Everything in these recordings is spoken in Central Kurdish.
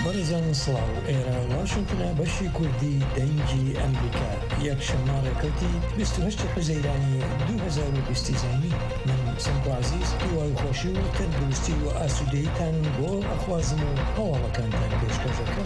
بەڕێزان سڵاو ئێرە واشنگتنە بەشی کوردی دەنگی ئەمریکا یەک شەماڕێکەوتی 28 حوزەیرانی 2020 زەینی من سەمکو عەزیز هیوای خۆشی و تەندروستی و ئاسوودەییتان بۆ ئەخوازم و هەواڵەکانتان پێشکەش دەکەم.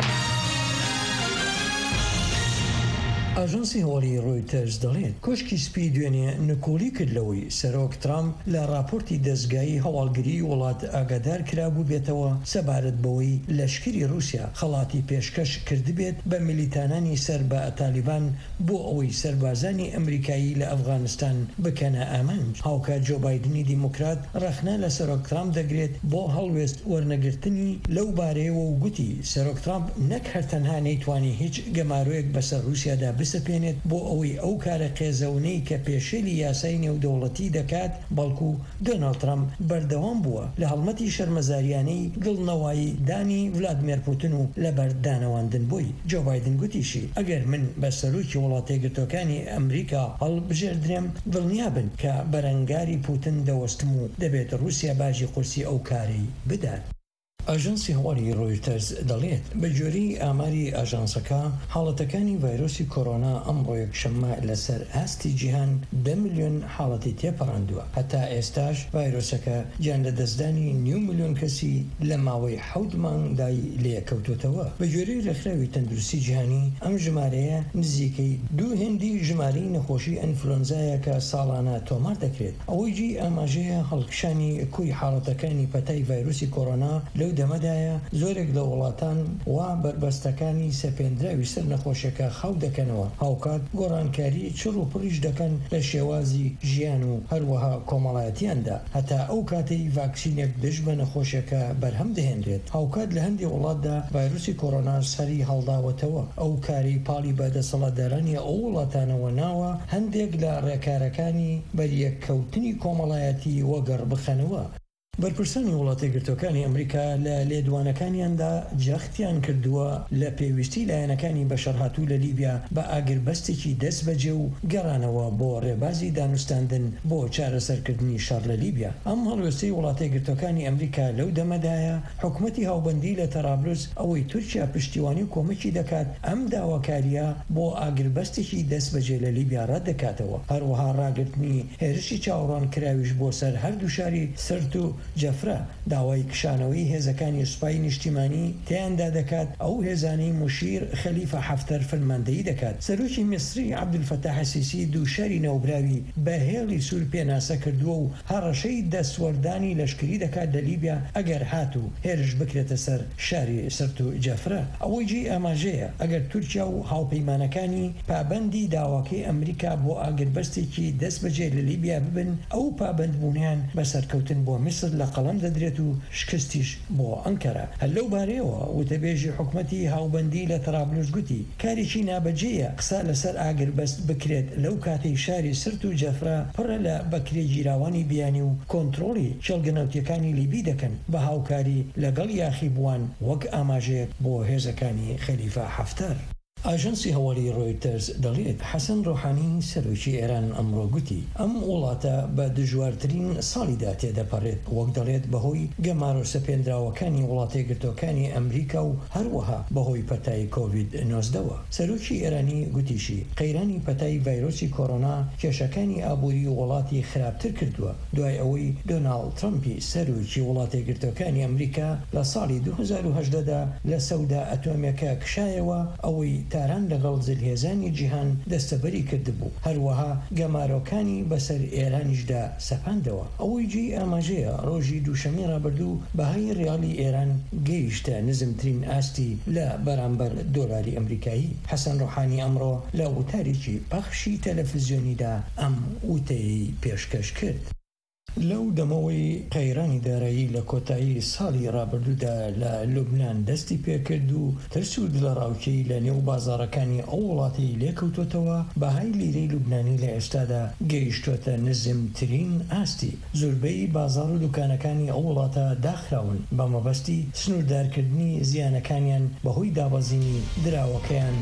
ئاژانسی هەواڵی ڕۆیتەرز دەڵێت کۆشکی سپی دوێنێ نکۆلی کردلەوەی سەرۆک ترامپ لە راپۆرتی دەستگای هەواڵگری وڵات ئاگادار کرابوو بێتەوە سەبارەت بەوەی لەشکری رووسیا خەڵاتی پێشکەش کردبێت بە میلیتانانی سەر بە تالیبان بۆ ئەوەی سەربازانی ئەمریکایی لە ئەفغانستان بکەنە ئامانج. هاوکات جۆ بایدنی دیموکرات ڕەخنە لە سەرۆک ترامپ دەگرێت بۆ هەڵوێست وەرنەگرتنی لەو بارەیەوە و گوتی سەرۆک ترامپ نەک هەرتەنها نەیتوانی هیچ گەمارۆیەک بەسەر رووسیادا بسەپێنێت بۆ ئەوەی ئەو کارە قێزەونەی کە پێشێلی یاسای نێودەوڵەتی دەکات بەڵکو دۆناڵد ترامپ بەردەوام بووە لە هەڵمەتی شەرمەزاریانەی گڵنەوایی دانی ڤلادیمیر پوتین و لەبەردانەواندن بووی. جۆ بایدن گوتیشی ئەگەر من بە سەرۆکی وڵاتە یەکگرتووەکانی ئەمریکا هەڵبژێردرێم دڵنیابن کە بەرەنگاری پوتین دەوەستم و دەبێت رووسیا باژی قورسی ئەو کارەی بدات. ئاژانسی هەواڵی ڕۆیتەرز دەڵێت بە جۆری ئاماری ئاژانسەکە حاڵەتەکانی ڤایرۆسی کۆرۆنا ئەمڕۆ یەکشەممە لەسەر ئاستی جیهان 10 ملیۆن حاڵەتی تێپەڕاندووە. هەتا ئێستاش ڤایرۆسەکە گیان لە دەستدانی 9 ملیۆن کەسی لە ماوەی 7 مانگدای لێکەوتوتەوە. بە جۆرەی ڕێکخراوی تەندروستی جیهانی ئەم ژمارەیە نزیکەی 2 هێندی ژمارەی نەخۆشی ئەنفلۆنزایە کە ساڵانە تۆمار دەکرێت. ئەوەی جی ئاماژەیە هەڵکشانی کوی حاڵەتەکانی پەتای ڤایرۆسی کۆرۆنا لەو دەمەدایە زۆرێک لە وڵاتان وا بربەستەکانی سەپێنراوی سەر نەخۆشیەکە خەو دەکەنەوە. هاوکات گۆڕانکاری چڕ و پڕیش دەکەن لە شێوازی ژیان و هەروەها کۆمەڵایەتیاندا هەتا ئەو کاتەی ڤاکسینێک دژ بە نەخۆشیەکە بەرهەم دەهێنرێت. هاوکات لە هەندێک وڵاتدا ڤایرۆسی کۆرۆنا سەری هەڵداوەتەوە. ئەو کاری پاڵی بەدەسەڵاتدارانی ئەو وڵاتانەوە ناوە هەندێک لە ڕێکارەکانی بەریەککەوتنی کۆمەڵایەتی وەگەڕ بخەنەوە. بەرپرسانی وڵاتە یەکگرتووەکانی ئەمریکا لە لێدوانەکانیاندا جەختیان کردووە لە پێویستی لایەنەکانی بەشەرهاتوو لە لیبیا بە ئاگربەستێکی دەست بەجێ و گەڕانەوە بۆ ڕێبازی دانوستاندن بۆ چارەسەرکردنی شەڕ لە لیبیا. ئەم هەڵوێستەی وڵاتە یەکگرتووەکانی ئەمریکا لەو دەمەدایە حکومەتی هاوبەندی لە تەرابلوس ئەوەی تورکیا پشتیوانی و کۆمەکی دەکات ئەم داواکاریە بۆ ئاگربەستێکی دەست بەجێ لە لیبیا ڕەتدەکاتەوە. هەروەها ڕاگرتنی هێرشی چاوەڕوان کراویش بۆ سەر هەردوو شاری سرت و جەفرە داوای کشانەوەی هێزەکانی سوپای نیشتیمانی تیاندا دەکات. ئەو هێزانەی موشیر خەلیفە حەفتەر فەرماندەیی دەکات. سەرۆکی میسری عەبدولفەتاح السیسی دوو شاری نەوبراوی بە هێڵی سوور پێناسە کردووە و هەڕەشەی دەسوەردانی لەشکری دەکات لە لیبیا ئەگەر هات و هێرش بکرێتە سەر شاری سرت و جەفرە. ئەوەی جی ئاماژەیە ئەگەر تورکیا و هاوپەیمانەکانی پابەندی داواکەی ئەمریکا بۆ ئاگربەستێکی دەست بەجێ لە لیبیا ببن ئەو پابەندبوونیان بەسەرکەوتن بۆ میسر لە قەڵەم دەدرێت و شکستیش بۆ ئەنکەرە. هەر لەو بارەیەوە وتەبێژی حکومەتی هاوبەندی لە تەرابلوس گوتی کارێکی نابەجێیە قسە لەسەر ئاگربەست بکرێت لەو کاتەی شاری سرت و جەفرە پڕە لە بەکرێ گیراوانی بیانی و کۆنتڕۆڵی چێڵگەنەوتیەکانی لیبی دەکەن بە هاوکاری لەگەڵ یاخی بووان وەک ئاماژەیەک بۆ هێزەکانی خەلیفە حەفتەر. ئاژانسی هەواڵی ڕۆیتەرز دەڵێت حەسەن ڕۆحانی سەرۆکی ئێران ئەمڕۆ گوتی ئەم وڵاتە بە دژوارترین ساڵیدا تێدەپەڕێت وەک دەڵێت بەهۆی گەمارۆ سەپێنراوەکانی وڵاتە یەکگرتووەکانی ئەمریکا و هەروەها بەهۆی پەتای کۆڤید-19. سەرۆکی ئێرانی گوتیشی قەیرانی پەتای ڤایرۆسی کۆرۆنا کێشەکانی ئابووری وڵاتی خراپتر کردووە دوای ئەوەی دۆناڵد ترامپی سەرۆکی وڵاتە یەکگرتووەکانی ئەمریکا لە ساڵی 2018دا لە سەودا ئەتۆمیەکە کشایەوە ئەوەی تاران لەگەڵ جلهێزانی جیهان دەستەبەری کردبوو. هەروەها گەمارۆکانی بەسەر ئێرانیشدا سەپاندەوە. ئەوەی جی ئاماژەیە ڕۆژی دووشەمەی ڕابردوو بەهای ڕیاڵی ئێران گەیشتە نزمترین ئاستی لە بەرامبەر دۆلاری ئەمریکایی. حەسەن ڕۆحانی ئەمڕۆ لە وتارێکی پەخشی تەلەڤیزیۆنیدا ئەم وتەیەی پێشکەش کرد. لەو دەمەوەی قەیرانی دارایی لە کۆتایی ساڵی ڕابردوودا لە لوبنان دەستی پێکرد و ترس و دڵەڕاوکەی لە نێو بازاڕەکانی ئەو وڵاتی لێکەوتوتەوە بەهای لیرەی لوبنانی لە ئێستادا گەیشتوتە نزمترین ئاستی. زۆربەی بازاڕ و دوکانەکانی ئەو وڵاتە داخراون بە مەبەستی سنووردارکردنی زیانەکانیان بەهۆی دابەزینی دراوەکەیان.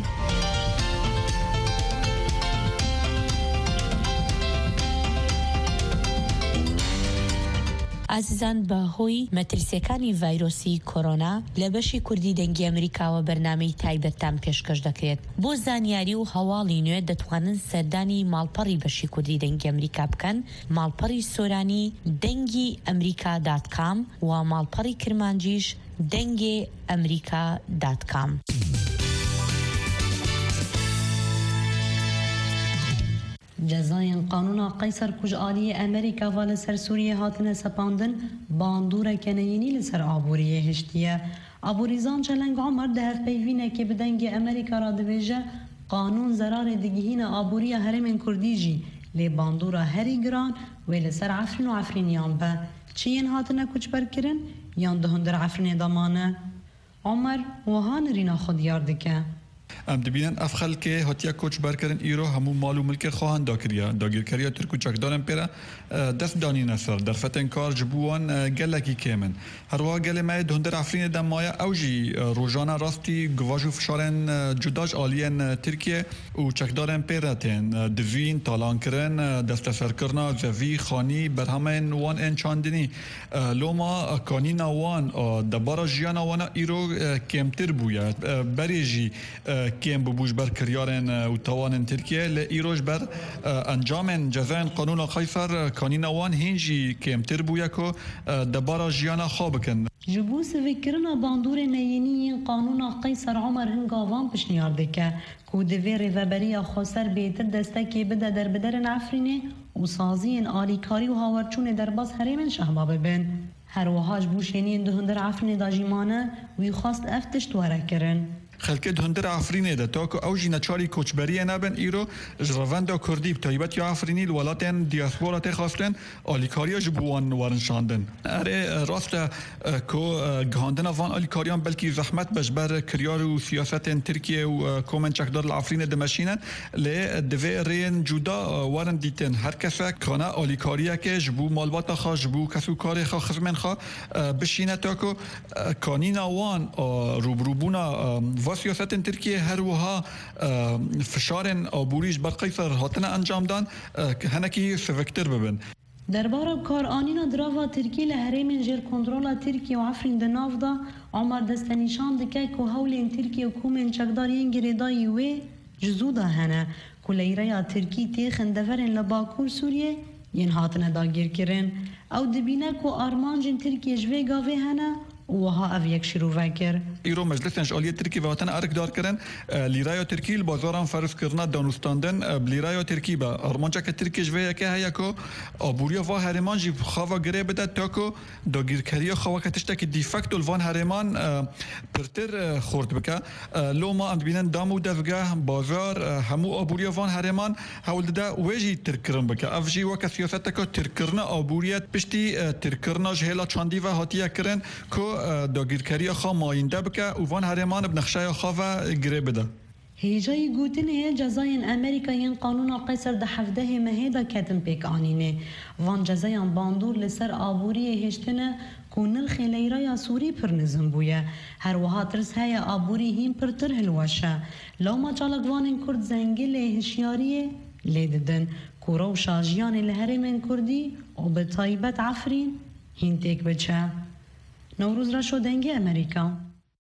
عزیزان بە هۆی مەترسیەکانی ڤایرۆسی کۆرۆنا لە بەشی کوردی دەنگی ئەمریکاوە بەرنامەی تایبەتتان پێشکەش دەکرێت. بۆ زانیاری و هەواڵی نوێ دەتوانن سەردانی ماڵپەڕی بەشی کوردی دەنگی ئەمریکا بکەن، ماڵپەڕی سۆرانی دەنگی ئەمریکا.com و ماڵپەڕی کرمانجیش دەنگی ئەمریکا.com. جزاین قانونا قیصر کج آلی امریکا و لسر سوریه هاتنه سپاندن باندور کنینی لسر آبوریه هشتیه. آبوریزان چلنگ عمر ده هف پیوینه که بدنگ امریکا را دویجه قانون زرار دگیهین آبوریه هرمین کردیجی لی باندورا هری گران و لسر عفرین و عفرینیان به چین هاتنه کج برکرن یان دهندر عفرین دامانه. عمر وهان رینا خود یاردکه. ام دبینن اف خلکه هاتیا کوچ برکرن ایرو همو مالو ملک خواهند داگیرکریا ترکو چکدارن پیرا دست دانی نصر در فتن کار جبوان گلکی کمن هر وا گل ما دهندر عفرین دمایا اوجی روزانه راستی گواجو فشارن جداج آلین ترکیه و چکدارن پیرا تن دوین تالان کرن دست سرکرنا زوی خانی برهمن وان انچاندنی لوما کانینا وان دبارا جیانا وانا ایرو کمتر بویا بریجی کیم بوش بر کریارن و توان ترکیه لایروج بر انجام جزاین قانون قیصر کانینوان هنجی کیم تر بویا کو دبارا جیانا خوابکن جبوس فکرنا باندور نینی قانون قیصر عمر هنگاوان پشنیارده که کودوی ریوبری خسر بیتر دستکی بده در بدرن عفرینه و سازین آلیکاری و هاورچون در باز هریمن شهبابه بن هر وهاج بوشینین دهندر عفرینه داجیمانه وی خواست افتش تواره کرن خلکت هندر عفرینه ده تاکو اوجی نچاری کوچبری نبن ایرو جرواندا کردی تایبت یا عفرینی الولاتن دیاسپورا تخافتن آلیکاریا جبوان وارنشاندن اره راست کو گهاندن وان آلیکاریان بلکی زحمت بجبر کریار و سیاست ترکیه و کومن چکدار العفرینه دمشینن ل دوی رین جدا وارن دیتن هر کسا کانا آلیکاریا که جبو مالبات خا جبو کسو کار خا خدمن خا بشینه تاکو کانینا وان روبروبونا و سیاست ترکیه هر وها فشارن آبوریش بر قیصر هاتنه انجام دان که هنکی سوکتر ببن. درباره کار آنینا دراوا ترکیه لحریم جر کنترل ترکیه و عفرین دناف دا عمر دستنیشان دکه که هولین ترکیه و کومن چکدارین گریدایی و جزودا هنه کلیره ترکیه تیخن دفرن لباکور سوریه ین هاتنه دا گیر کرن او دبینه که آرمانجن ترکیه جوه گاوه هنه وها او یک شروع وکر ایرو مجلس انشالی ترکی وطن ارک دار کرن لیرای ترکی بازاران فرض کردن دانستاندن لیرای ترکی با ارمانجا که ترکی جوه که هیا کو آبوریا و هرمان جی خوا گره بده تاکو داگیرکاری خوا کتشتا که دیفکت الوان هرمان پرتر خورد بکه لو ما اند بینن دامو دفگه بازار همو آبوریا وان هرمان حول ده وجی ترکرن بکه افجی و که سیاست که ترکرنا آبوریت پشتی ترکرنا جهلا چاندی و هاتیه کرن کو داگیرکاری خوا ماینده بکه و وان هرمان بنخشای خوا گره بده هیجای گوتنه جزاین امریکایین قانون قیصر ده 17 مهدا کتن پیک آنینه وان جزاین باندور لسر آبوری هشتنه کو نرخ لیرای سوری پر نزم بویه هر وها ترس های آبوری هیم پر تر هلوشه لو ما چالک وانین کرد زنگل هشیاریه لیددن کورو شاجیان لهرمن کردی و به طایبت عفرین هین تیک بچه نوروز را شدنگی امریکا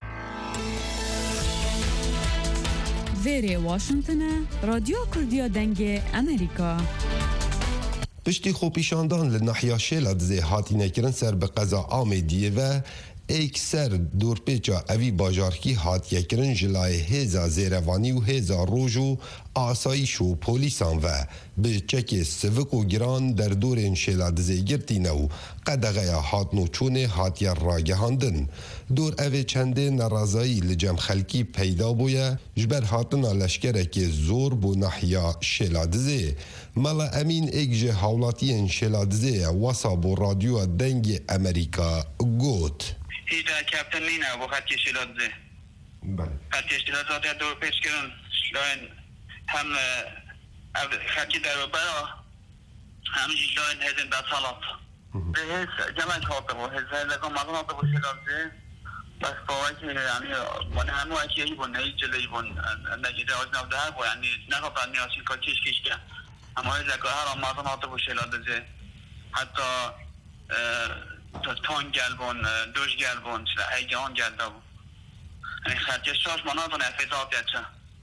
ویری واشنگتن رادیو کردیا دنگ امریکا پشتی خوپیشاندان لنحیا شیلات زی هاتی نکرن سر به قضا آمیدیه و اکثر دورپیچا اوی باجارکی هات یکرن جلای هزا زیروانی و هزا روژ و آسایش و پولیسان و به چک سوک و گران در دور انشیلات زیگرتی نو قدغه هات نوچونه هات یا راگهاندن دور اوی چنده نرازایی لجم خلکی پیدا بویا جبر هاتنا لشکره که زور بو نحیا شیلات زی ملا امین اگجه حولاتی انشیلات زی واسا بو رادیو دنگ امریکا گوت هیچ کپتن نینه با خط کشیلات زی خط کشیلات زاده دور پیش کرن شلاین هم خطی در برا هم شلاین هزین بسالات هز جمعه خاطر و هز لکن مدن آتا با شلات زی بس باوی که یعنی بانه همه اکی ای بانه ای جلوی بان نجیده آج نفده هر با یعنی نخواه نیاسین که چیش کش که اما هز لکن هر مدن آتا با شلات زی حتی تون جلبون دوش جلبون سلاحي جان جلبون يعني خرجشاش مناطق نفذات يتشا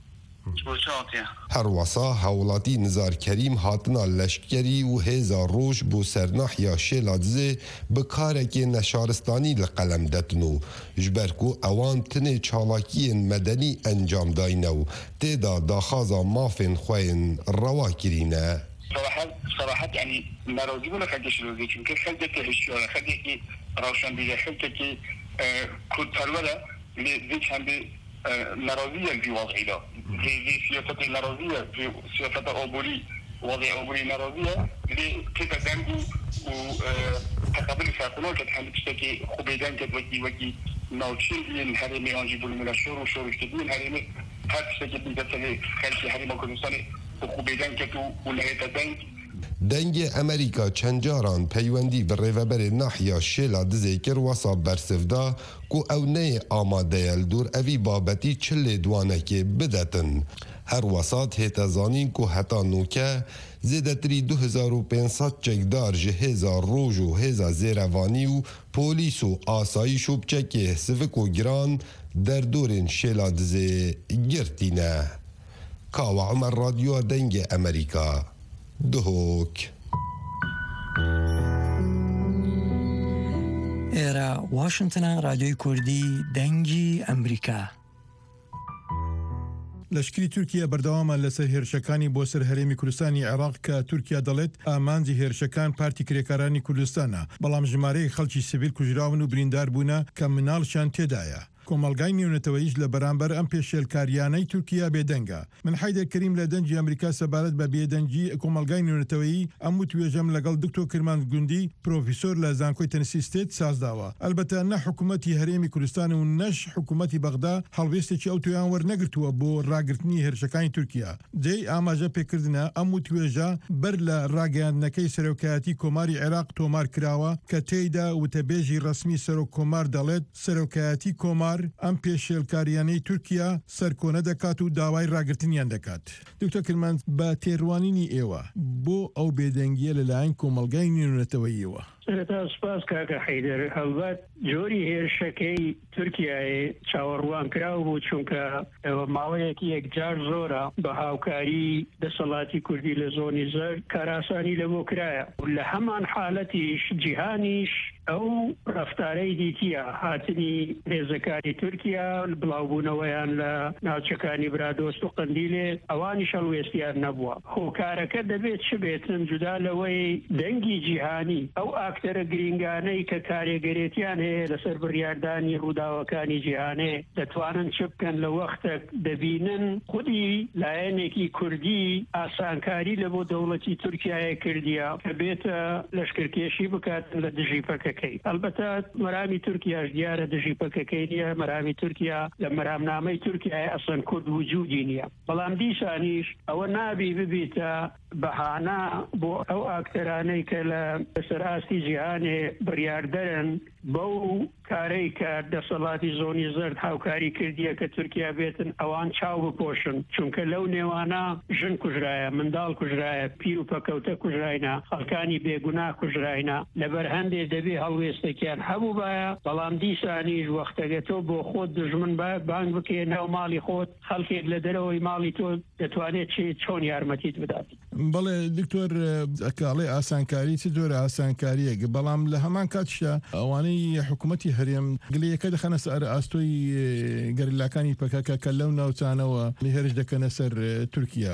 هەروەسا هاوڵاتی نزار کەریم هاتنا لەشکری و هێزا ڕۆژ بۆ سەرناحیا شێلا دزێ بکارێکێ نەشارستانی لە قەلەم دەتن و ji ber ku ewan tinê çalakiyên medenî encam dayne û têda daxwaza mafên xwe yên rewa kirîne. صراحة يعني ناراضي ولا خلقش روزي چونکه خلقك هشيارة خلقك روشن بيده خلقك كود پروره لذي چنده ناراضية في وضعي ده في سياسة ناراضية في سياسة أوبولي وضع أوبولي ناراضية لكيف دنگو وتقابل ساقنو كتحمل تشتكي خوبيدان كت وكي ناوچين هرمي آنجي بولمنا شور وشور اشتدين هرمي هر تشتكي بيدتني خلقي هرمي كردستاني خوبیدن که تو ولایت دنگ امریکا چند جاران پیوندی به ریوبر ناحیا شیلا دزی کر واسا برسفدا کو او نه آماده دور اوی بابتی چلی دوانه که بدتن. هر وسط هیتا زانین کو حتا نوکه زیدتری 2500 چکدار جهیزا روژ و هیزا زیروانی و پولیس و آسایش و بچکه سفک و گران در دورین شیلا دزی گرتینه. کاو عمر رادیو دنگ امریکا دهوک ایرا واشنطن رادیوی کردی دنگی امریکا. لشکری تورکیا بەردەوامە لەسەر هێرشەکانی بۆ سەر هەرێمی کوردستانی عێراق کە تورکیا دەڵێت ئامانجی هێرشەکان پارتی کرێکارانی کوردستانە، بەڵام ژمارەی خەڵکی سیڤیل کوژراون و بریندار بوونە کە مناڵشان تێدایە. کۆمەڵگای نێونەتەوەیش لە بەرامبەر ئەم پێشێلکاریانەی تورکیا بێدەنگە. من حیدر کەریم لە دەنجی ئەمریکا سەبارەت بە بێدەنگی کۆمەڵگای نێونەتەوەیی ئەم و توێژەم لەگەڵ دکتۆر کرمان گوندی پرۆفیسۆر لە زانکۆی تەنیسی ستێت سازداوە. ئەلبەتە نە حکوومەتی هەرێمی کوردستان و نەش حکوومەتی بەغدا هەڵوێستێکی ئەو تویان وەرنەگرتووە بۆ ڕاگررتنی هێرشەکانی تورکیا. دەی ئاماژە پێکردنە ئەم و توێژە بەر لە ڕاگەیاندنەکەی سەرۆکایەتی کۆماری عێراق تۆمار کراوە کە تێیدا وتەبێژی ڕسمی سەرۆک کۆمار دەڵێت سەرۆکایەتی کۆمار ئەم پێشێلکاریانەی تورکیا سەرکۆنە دەکات و داوای ڕاگررتنیان دەکات. دکتۆر کرمان بە تێڕوانینی ئێوە بۆ ئەو بێدەنگیە لەلایەن کۆمەڵگای نێونەتەوەییەوە. سپاس کاکە حیدر هەڵبەت جۆری هێرشەکەی تورکیای چاوەڕوان کراو بوو چونکە ماوەیەکی یەکجار زۆرە بە هاوکاری دەسەڵاتی کوردی لە زۆنی زەرد کاراسانی لە بۆ کرایە لە هەمان حالەتیش جیهانیش ئەو ڕەفتارەی دیتیە هاتنی هێزەکانی تورکیا بڵاوبوونەوەیان لە ناوچەکانی برادۆست و قەندیلێ ئەوانی شەڵوێستیان نەبووە. هۆکارەکە دەبێت چ بێتن جودا لەوەی دەنگی جیهانی ئەو ئاکتەرە گرنگانەی کە کارێگەرێتیان هەیە لەسەر بڕیاردانی ڕووداوەکانی جیهانێ دەتوانن چ بکەن لە وەختێک دەبینن خودی لایەنێکی کوردی ئاسانکاری لە بۆ دەوڵەتی تورکیای کردیە کە بێتە لەشکرکێشی بکاتن لە دژی پەکەکەی. ئەلبەتە مەرامی تورکیاش دیارە دژی پەکەکەی نیە، مەرامی تورکیا لە مەرامنامەی تورکیای ئەسڵەن کورد وجودی نییە. بەڵام دیسانیش ئەوە نابی ببیتە بەهانە بۆ ئەو ئاکتەرانەی کە لە سەراستی جیهانێ بڕیاردەرن بەو کارەی کە دەسەڵاتی زۆنی زەرد هاوکاری کردیە کە تورکیا بێتن ئەوان چاو بپۆشن چونکە لەو نێوانە ژن کوژرایە، منداڵ کوژرایە، پیر و پەکەوتە کوژراینە، خەڵکانی بێگونا کوژراینە. لەبەر هەندێ دەبێ هەڵوێستێکیان هەبوو بایە، بەڵام دیسانیش وەختەگەتۆ بۆ خۆت دژمن بانگ بکێ ناو ماڵی خۆت خەڵکێک لە دەرەوەی ماڵی تۆ دەتوانێت چۆن یارمەتیت بدات. بەڵێ دکتۆر ئەکاڵێ ئاسانکاری چ جۆرە ئاسانکاریەک، بەڵام لە هەمان کاتشدا ئەوانەی حکوومەتی هەرێم گلەیەکە دەخەنە سەر ئاستۆی گەریلاکانی پەکەکە کە لەو ناوچانەوە هێرش دەکەنە سەر تورکیا.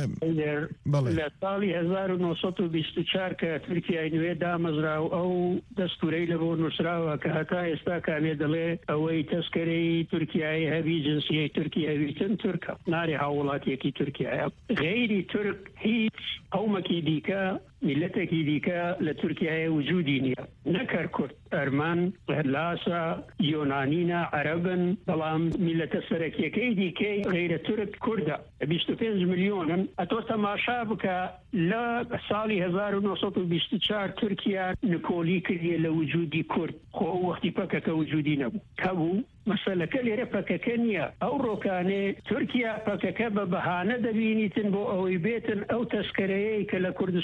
لە ساڵی 1924 کە تورکیای نوێ دامەزرا و ئەو دەستورەی لە بۆ نووسراوە کە هەتا ئێستا کامێ دەڵێ ئەوەی تەسکەرەی تورکیای هەبی جنسیەی تورکیاویتن تورکە نارێ هاوڵاتیەکی تورکیایە. غەیری تورک هیچ قەومێکی دیکە میلەتێکی دیکە لە تورکیای وجودی نییە، نەکەر کورد، ئەرمان، لاسا، یۆنانینە، عەرەبن، بەڵام میلەتە سەرەکیەکەی دیکەی غەیرە تورک کوردە 25 ملیۆنن. ئەتۆ تەماشا بکە لە ساڵی 1924 تورکیا نکۆلی کردیە لە وجودی کورد، خۆ وەختی پەکەکە وجودی نەبوو کەبوو. مەسەلەکە لێرە پەکەکە نییە، ئەو ڕۆکانێ تورکیا پەکەکە بە بەهانە دەبینیتن بۆ ئەوەی بێتن ئەو تەسکەرەیەی کە لە کوردستانی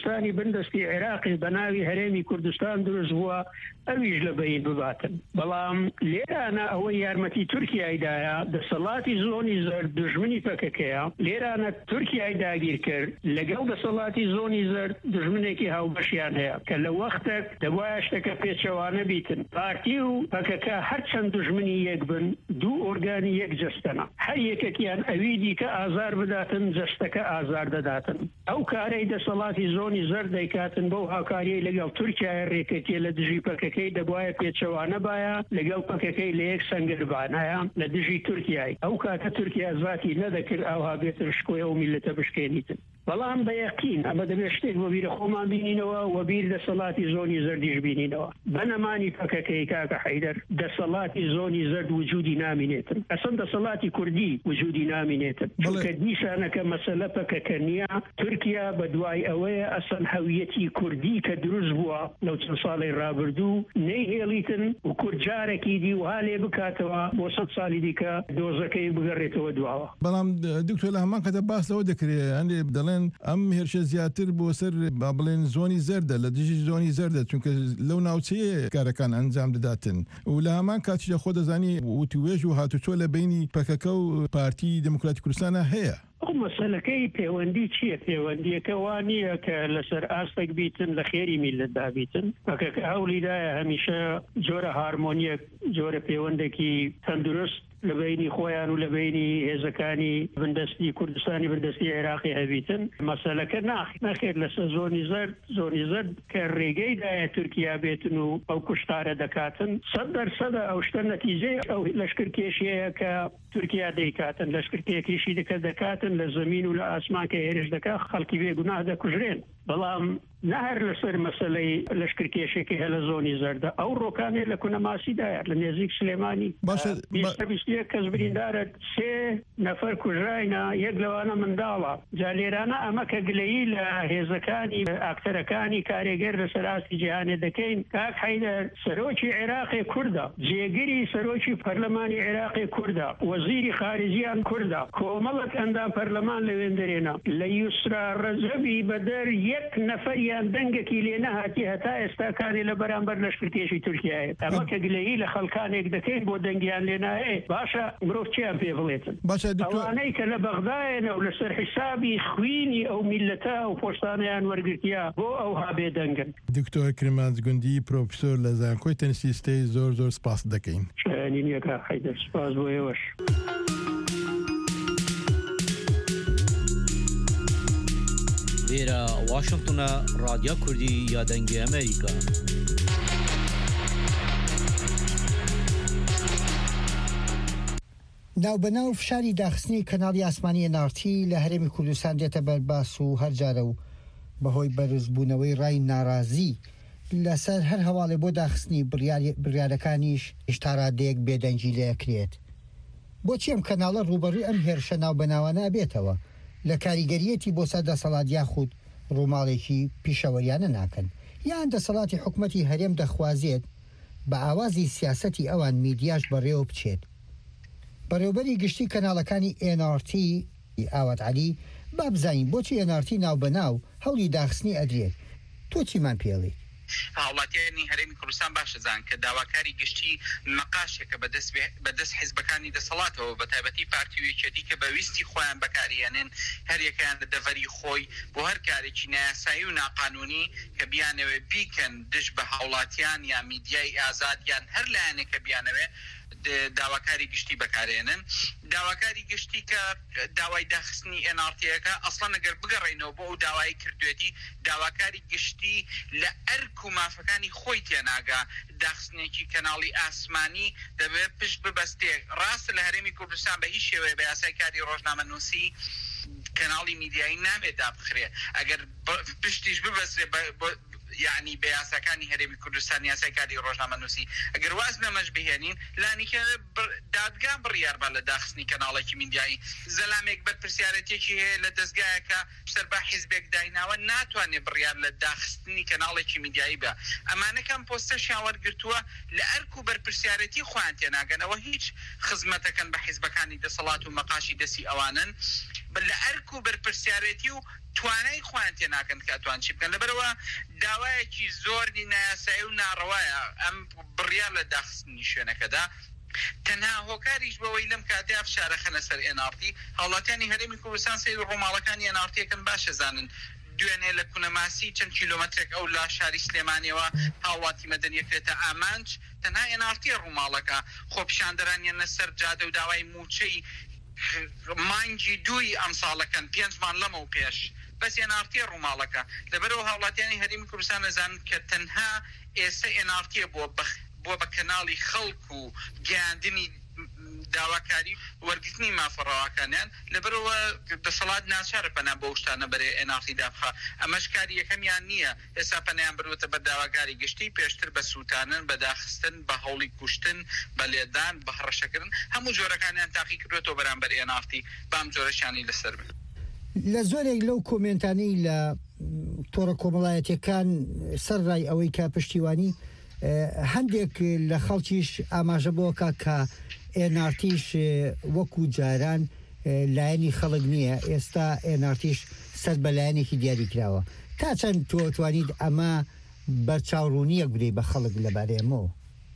بندستی عێراقی بەناوی هەرێمی کوردستان دروست بووە ئەویش لە بەین بباتن بەڵام لێرانە ئەوەی یارمەتی تورکیایدایە دەسەڵاتی زۆنی زەرد دژمنی پەکەکەیە لێرانە تورکیای داگیر کرد لەگەڵ دەسەڵاتی زۆنی زەرد دژمنێکی هاوبەشیان هەیە کە لە وەختێک دەبایە شتەکە پێچەوانە بیتن پارتی و پەکەکە هەرچەند دژمنی یەک بن دوو ئۆرگانی یەک جەستەنە هەر یەکێکیان ئەوی دیکە ئازار بداتن جەستەکە ئازار دەداتن ئەو کارەی دەسەڵاتی زۆنی زەرد دەیکاتن بەو هاوکاریەی لەگەڵ تورکیای ڕێکەکێ لە دژی پەکەکەی دەبایە پێچەوانە باە لەگەڵ پەکەکەی لە یەک سەنگربانایە لە دژی تورکیای ئەو کاتە تورکیا زاتی نەدەکرد ئەوها بێتن شکۆیە و میلەتە بشکێنیتن بەڵام بە یەقین ئەمە دەبێت شتێک بۆ بیرە خۆمان بینینەوە و بیر دەسەڵاتی زۆنی زەردیش بینینەوە بەنەمانی پەکەکەی کاکە حەیدەر دەسەڵاتی زۆنی زەرد وجودی نامینێتن ئەسەن دەسەڵاتی کوردی وجودی نامینێتن چونکە دیسانەکە مەسەلە پەکەکە نییە تورکیا بە دوای ئەوەیە ئەسەن هەویەتی کوردی کە دروست بووە لەو چەند ساڵی ڕابردوو نەیهێڵیتن و کورد جارێکی دی وها لێ بکاتەوە بۆ 100 ساڵی دیکە دۆزەکەی بگەڕێتەوە دواوە بەڵام دکتۆر لە هەمان کەتە باسەوە دەکرێت هەندێ دەڵێن ئەم هێرشە زیاتر بۆ سەر با بڵێن زۆنی زەردە لە دژی زۆنی زەردە چونکە لەو ناوچەیە کارەکان ئەنجام دەداتن و لە هەمان کاتیشە خۆ دەزانی وتوێژ و هاتوچۆ لە بینی پەکەکە و پارتی دموکراتی کوردستانە هەیە مەسەلەکەی پەیوەندی چییە پەیوەندیەکە وانە کە لەسەر ئاستێک بیتن لە خێری میلەتدا بیتن پەکەکە هەوڵیدایە هەمیشە جۆرە هارمۆنیەک جۆرە پەیوەندێکی تەندروست لە بینی خۆیان و لە بینی هێزەکانی بندستی کوردستانی بندستی عێراقی هەبیتن مەسەلەکە ناخێت لەسەر زۆنی زەرد کە ڕێگەیدایە تورکیا بێتن و ئەو کوشتارە دەکاتن 100% ئەو شتە نەتیجەی ئەو لەشکرکێشەیە کە تورکیا دەیکاتن لەشکرکێکیشی دەکاتن لە زەمین و لە ئاسمان کە هێرش دەکات خەڵکی بێگوناه دەکوژرێن بەڵام نهر لەسەر مەسەلەی لەشکرکێشێکی هەلە زۆنی زەردە ئەو ڕۆکانێ لە کونەماسیدایە لە نێزیک سلێمانی کەس بریندارە 3 نەفەر کوژراینە یەک لەوانە منداڵە جالێرانە ئەمە کە گلەیی لە هێزەکانی ئاکتەرەکانی کارێگەر لەسەر ئاستی جیهانێ دەکەین کاک حەیدەر سەرۆکی عێراقی کووردە جێگیری سەرۆکی پەرلەمانی عێراقی کووردە وەزیری خارجیان کووردە کۆمەڵک ئەندام پەرلەمان لەوێندرێنە لە یوسرا ڕەجەبی بەدەر یەک نەفەریان دەنگێکی لێ نەهاتی هەتا ئێستاکانی لە بەرامبەر لەشکرکێشی تورکیایە ئەمە کە گلەیی لە خەڵکانێک دەکەین بۆ دەنگیان لێ نایە باشە مرۆڤ چیان پێ بڵێتن ئەوانەی کە لە بەغدایەنە و لەسەر حیسابی خوینی ئەو میلەتە و پۆستانەیان وەرگرتیا بۆ ئەوها بێدەنگن دکتۆر کرمانج گوندی پرۆفیسۆر لە زانکۆی تەنسیستەی زۆر سپاس دەکەین شایانینیەکە حەیدەر سپاس بۆ ئێوەش لێرە واشنگتنە رادیۆ کوردی یادەنگی ئەمریکا ناوبەناو فشاری داخستنی کەناڵی ئاسمانی نارتی لە هەرێمی کوردستان دێتە بەرباس و هەرجارە و بەهۆی بەرزبوونەوەی ڕای ناڕازی لەسەر هەر هەواڵێ بۆ داخستنی بڕیارەکانیش هێشتاڕادەیەک بێدەنجی لەکرێت بۆچی ئەم کەناڵە ڕوبەڕووی ئەم هێرشە ناوبەناوانە بێتەوە لە کاریگەریەتی بۆ سەر دەسەڵات یاخود ڕووماڵێکی پیشەوەریانە ناکەن یان دەسەڵاتی حکومەتی هەرێم دەخوازێت بە ئاوازی سیاسەتی ئەوان میدیاش بەڕێوە بچێت بەڕێوبەری گشتی کەناڵەکانی NRT ئاوات عەلی با بزانین بۆچی NRT ناوبەناو هەوڵی داخستنی ئەدرێت تۆ چیمان پێڵێت هاوڵاتیانی هەرێمی کوردستان باشەزان کە داواکاری گشتی مەقاشێکە بەدەست حیزبەکانی دەسەڵاتەوە بە تایبەتی پارتی و یەکێتی کە بەویستی خۆیان بەکارهێنن هەر یەکیان لە دەڤەری خۆی بۆ هەر کارێکی نایاسایی و ناقانونی کە بیانەوێ بیکەن دژ بە هاوڵاتیان یا میدیای ئازاد یان هەر لایەنێک کە بیانەوێ داواکاری گشتی بەکارێنن داواکاری گشتی کە داوای داخستنی NRT-ەکە ئەسڵەن ئەگەر بگەڕێنەوە بۆ ئەو داوای کردوێتی داواکاری گشتی لە ئەرک و مافەکانی خۆی تێناگا داخستنێکی کەناڵی ئاسمانی دەبێت پشت ببەستێ ڕاستە لە هەرێمی کوردستان بە هیچ شێوەیە بە یاسای کاری ڕۆژنامەنووسی کەناڵی میدیایی نابێت دابخرێ ئەگەر پشتیش ببەستێ یعنی بە یاساکانی هەرێمی کوردستان یاسای کاری ڕۆژنامەنووسی ئەگەر واز نەمەش بهێنین لانیکە دادگا بڕیار بە لە داخستنی کەناڵێکی میدیایی زەلامێک بەرپرسیارەتێکی هەیە لە دەستگایەکە سەر بە حیزبێک دایناوە ناتوانێت بڕیار لە داخستنی کەناڵێکی میدیایی بە ئەمانەکەم پۆستەشیان وەرگرتووە لە ئەرک و بەرپرسیارەتی خۆیان تێناگەنەوە هیچ خزمەتەکەن بە حیزبەکانی دەسەڵات و مەقاشی دەستی ئەوانن لە ئەرک و بەرپرسیارەتی و توانای خۆیان تێناکەن کاتوان چی بکەن لەبەرەوە داوایەکی زۆری نایاسایی و ناڕەوایە ئەم بڕیار لە داخستنی شوێنەکەدا تەنها هۆکاریش بەوەی لەم کاتێ فشارە خەنە سەر NRT هاوڵاتیانی هەرێمی کوردستان سەیر ڕۆماڵەکانی NRT-یەکەن باشە زانن دوێنێ لە کوونەماسی چەند کیلۆمەترێک ئەو لا شاری سلێمانیەوە هاوڵاتی مەدەنیەکرێتە ئامانج تەنها NRT ڕووماڵەکە خۆپیشاندەرانیانە سەر جادە و داوای موچەی مانگی دوی ئەم ساڵەکەن 5 مان لەمە و پێش بەس NRT ڕووماڵەکە لەبەرەوە هاوڵاتیانی هەرێمی کوردستان ئەزانن کە تەنها ئێستا NRT بۆ بە کەناڵی خەڵک و گەیاندنی داواکاری وەرگرتنی مافەڕەواکانیان لەبەرەوە دەسەڵات ناچارە پەنا بۆ شتانە بەرێ NRT دابخا ئەمەش کاری یەکەمیان نییە ئێستا پەنیان بروتە بە داواکاری گشتی پێشتر بە سووتانن بە داخستن بە هەوڵی کوشتن بە لێدان بە هەڕەشەکردن هەموو جۆرەکانیان تاقی کردوێتەوە بەرامبەر NRT بام جۆرەشانی لەسەر بن لە زۆرێک لەو کۆمنتانەی لە تۆڕە کۆمەڵایەتیەکان سەرڕای ئەوەی کا پشتیوانی هەندێک لە خەڵکیش ئاماژە بۆکە کە NRTش وەکو جاران لایەنی خەڵک نییە ئێستا NRTش سەر بە لایەنێکی دیاری کراوە تا چەند تۆ توانیت ئەمە بەرچاوڕوونیەک بێ بە خەڵک لەبارەیەمەوە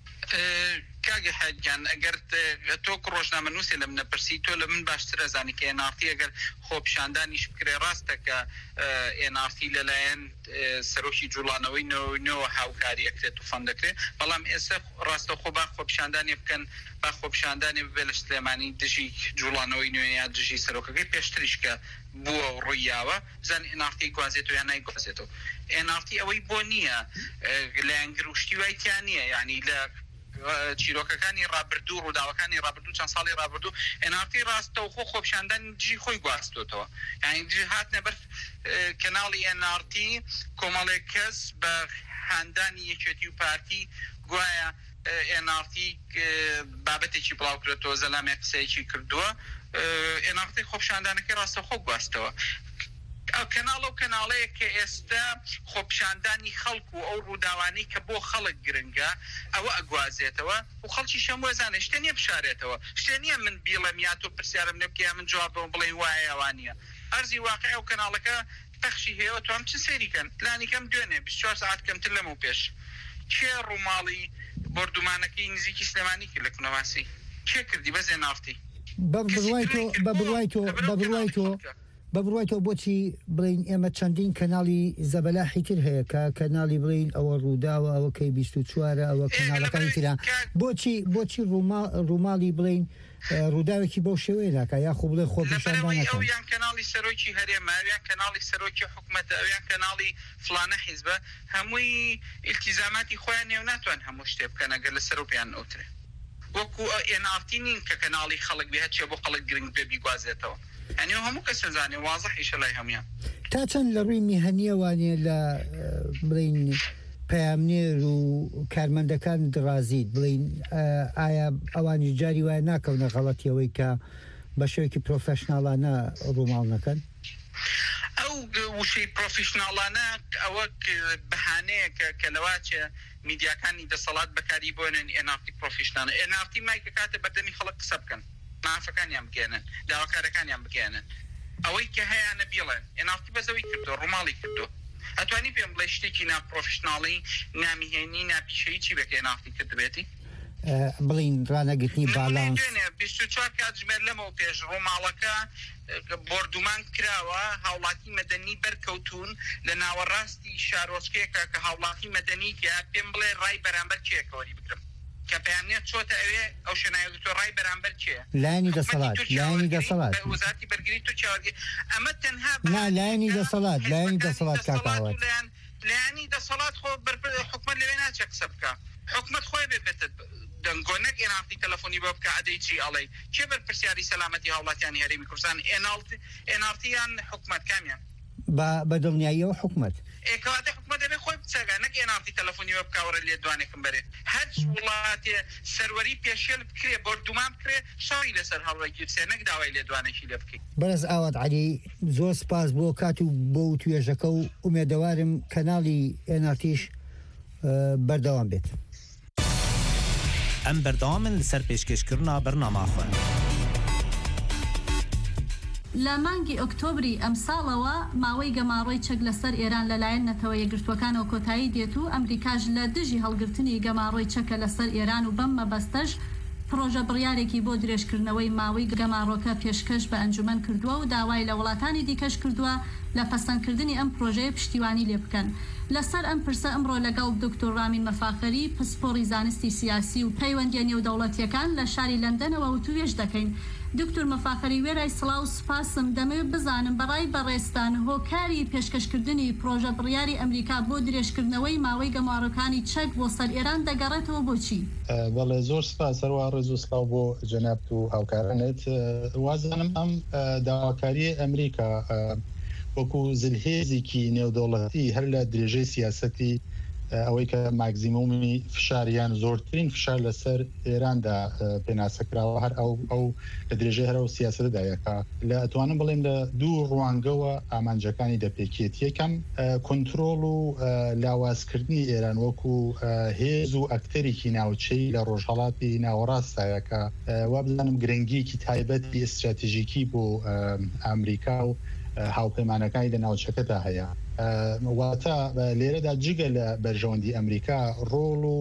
کاگە حەجان ئەگەر تۆ ڕۆژنامە نووسێ لە منە پرسی تۆ لە من باشترە زانی کە NRT ئەگەر خۆپیشاندانیش بکرێ ڕاستە کە NRT لەلایەن سەرۆکی جوڵانەوەی نەوە هاوکاری ئەکرێت و فەن دەکرێت بەڵام ئێستا ڕاستە خۆ با خۆپیشاندانی بکەن با خۆپیشاندانی ببێ لە سلێمانی دژی جوڵانەوەی نوێ یا دژی سەرۆکەکەی پێشتریش کە بووە ڕوویاوە بزان NRT گوازێتەوە یان نایگوازێتەوە NRT ئەوەی بۆ نییە لایەنگر و شتیوایتیان نییە یعنی لە چیرۆکەکانی ڕابردوو ڕووداوەکانی ڕابردوو چەند ساڵی ڕابردوو NRT ڕاستە و خۆپیشاندانی دژی خۆی گواستوتەوە یعنی دژی هاتنە بەر کەناڵی NRT کۆمەڵێک کەس بە هاندانی یەکێتی و پارتی گوایە NRT بابەتێکی بڵاو کرێتەوە زەلامێ قسەیەکی کردووە NRT خۆپیشاندانەکەی ڕاستە خۆ گواستەوە ئەو کەناڵەیە کە ئێستا خۆپیشاندانی خەڵک و ئەو ڕووداوانەی کە بۆ خەڵک گرنگە ئەوە ئەگوازێتەوە و خەڵکی شەموەزانە شتێ نییە بشارێتەوە شتێ نییە من بیڵەم یا تۆ پرسیارم لێ بکە من جوابەوە بڵێ وایە ئەوانە ئەرزی واقع ئەو کەناڵەکە پەخشی هەیە توام چ سەیریکەن پلانیکەم دوێنێ 24 ساعت کەمتر لەمە و پێش کێ ڕووماڵی بردومانەکەی نزیکی سلێمانی کرد لە کوونەواسی کێ کردی بەس NRT بە بڕوایەوە بۆچی بڵین ئێمە چەندین کەناڵی زەبەلاحی تر هەیە کە کەناڵی بڵین ئەوە ڕووداوە ئەوەکەی 24 ئەوە کەناڵەکانی تران بۆچی ڕووماڵی بڵین ڕووداوێکی بەو شێوەیە ناکە یا خۆ بڵێ خۆپیشاندانەکە یان کەناڵی سەرۆکی هەرێمە یان کەناڵی سەرۆکی حکوومەتە یان کەناڵی فلانە حیزبە هەمووی ئیلتیزاماتی خۆیان نێو ناتوان هەموو شتێ بکەن ئەگەر لە سەرۆپیان ئەوترێ وەکو NRT نین کە کەناڵی خەڵک بێت چێ بۆ خەڵک گرنگ بێ بیگوازێتەوە ئەنی هەموو کەس زانێ وازەحیشە لای هەمویان تا چەند لە ڕووی میهەنیەوانێ لە بڵین پەیامنێر و کارمەندەکان درازیت بڵین ئایا ئەوانی جاری وایە ناکەونە غەڵەتیەوەی کە بە شێوەیەکی پرۆفێشناڵانە ڕووماڵ نەکەن ئەو وشەی پرۆفیشناڵانە ئەوە بەهانەیە کە لەواچە میدیاکانی دەسەڵات بەکاری بۆنن NRT پرۆفیشنالە NRT مایکە کاتە بەردەمی خەڵک قسە بکەن مافەکانیان بگێنن داواکارەکانیان بگێنن ئەوەی کە هەیەە بیڵێن NRT بەزەوەی کردو ڕووماڵی کردو ئەتوانی پێم بڵێ شتێکی ناپرۆفیشناڵی نامیهێنی ناپیشەیی چی بەکە NRT کردبێتی بڵین ڕانەگرتنی باڵانس 24 کات ژمێر لەمەوە پێش ڕووماڵەکە بردومان کراوە هاوڵاتی مەدەنی بەرکەوتون لە ناوەڕاستی شارۆچکێکە کە هاوڵاتی مەدەنی کە پێم بڵێ ڕای بەرامبەر چێکەوەری بکرم کە پەیامنێت چۆتە ئەوێ ئەو شنایەتۆ ڕای بەرامبەر چیە لایەنی دەسەڵات وەزارەتی بەرگری تو چاوەڕێ ئەمە تەنها لایەنی دەسەڵات کاکاوات لایەنی دەسەڵات خۆ حکومەت لەوێ ناچێ قسە بکە حکومەت خۆی بێتە دەنگۆنەک NRT تەلەفۆنی بۆ بکە ئەدەی چی ئەڵێ کێ بەرپرسیاری سەلامەتی هاوڵاتیانی هەرێمی کوردستان NRT یان حکومەت کامیان بە دڵنیاییەوە حکومەت ئێکەواتە حکومەت دەبێ خۆی بچەکە نەک NRT تەلەفۆنی بۆ بکاوەڕە لێ دوانێکم بەرێ هەر وڵاتێ سەروەری پێشێل بکرێ بردومان بکرێ شەڕی لەسەر هەڵوەکی بسێ نەک داوای لێ دوانێکی لێ بکەیت بەرز ئاوات عەلی زۆر سپاس بۆ کات و بۆ توێژەکە و ئومێدەوارم کەناڵی NRTش بەردەوام بێت ئەم بەردەوامن لەسەر پێشکەشکردنا بەرنامە خوێن لە مانگی ئۆکتۆبری ئەم ساڵەوە ماوەی گەماڕۆی چەک لەسەر ئێران لەلایەن نەتەوە یەکگرتوەکانەوە کۆتایی دێت و ئەمریکاش لە دژی هەڵگرتنی گەماڕۆی چەکە لەسەر ئێران و بەم مەبەستەش پرۆژە بڕیارێکی بۆ درێژکردنەوەی ماوەی گەماڕۆکە پێشکەش بە ئەنجومەن کردووە و داوای لە وڵاتانی دیکەش کردووە لە پەسەندکردنی ئەم پرۆژەیە پشتیوانی لێ بکەن. لەسەر ئەم پرسە ئەمڕۆ لەگەڵ دکتۆر رامین مەفاخری پسپۆڕی زانستی سیاسی و پەیوەندیە نێودەوڵەتیەکان لە شاری لەندەنەوە وتوێژ دەکەین. دکتۆر مەفاخری وێرای سڵاو سوپاسم دەمەوێت بزانم بەڕای بەڕێستان هۆکاری پێشکەشکردنی پرۆژە بڕیاری ئەمریکا بۆ درێژکردنەوەی ماوەی گەماڕەکانی چەک بۆ سەر ئێران دەگەڕێتەوە بۆچی؟ بەڵێ زۆر سپاس هەروە ڕێز و سڵاو بۆ جەناب و هاوکارانت. وازانم ئەم داواکاری ئەمریکا وەکو زلهێزێکی نێودەوڵەتی هەر لە درێژەی سیاسەتی ئەوەی کە ماگزیمومی فشاریان زۆرترین فشار لەسەر ئێراندا پێناسەکراوە هەر ئەو لە درێژەی هەرە و سیاسەتدایەکە لە ئەتوانم بڵێم لە دوو ڕوانگەوە ئامانجەکانی دەپێکێت. یەکەم کۆنتترۆل و لاوازکردنی ئێران وەکو هێز و ئەکتەرێکی ناوچەی لە ڕۆژهەڵاتی ناوەڕاستایەکە وا بزانم گرنگیەکی تایبەتی ئستراتیژیکی بۆ ئەمریکا و هاوپەیمانەکانی لە ناوچەکەدا هەیە. واتە لێرەدا جگە لە بەرژەوەندی ئەمریکا ڕۆڵ و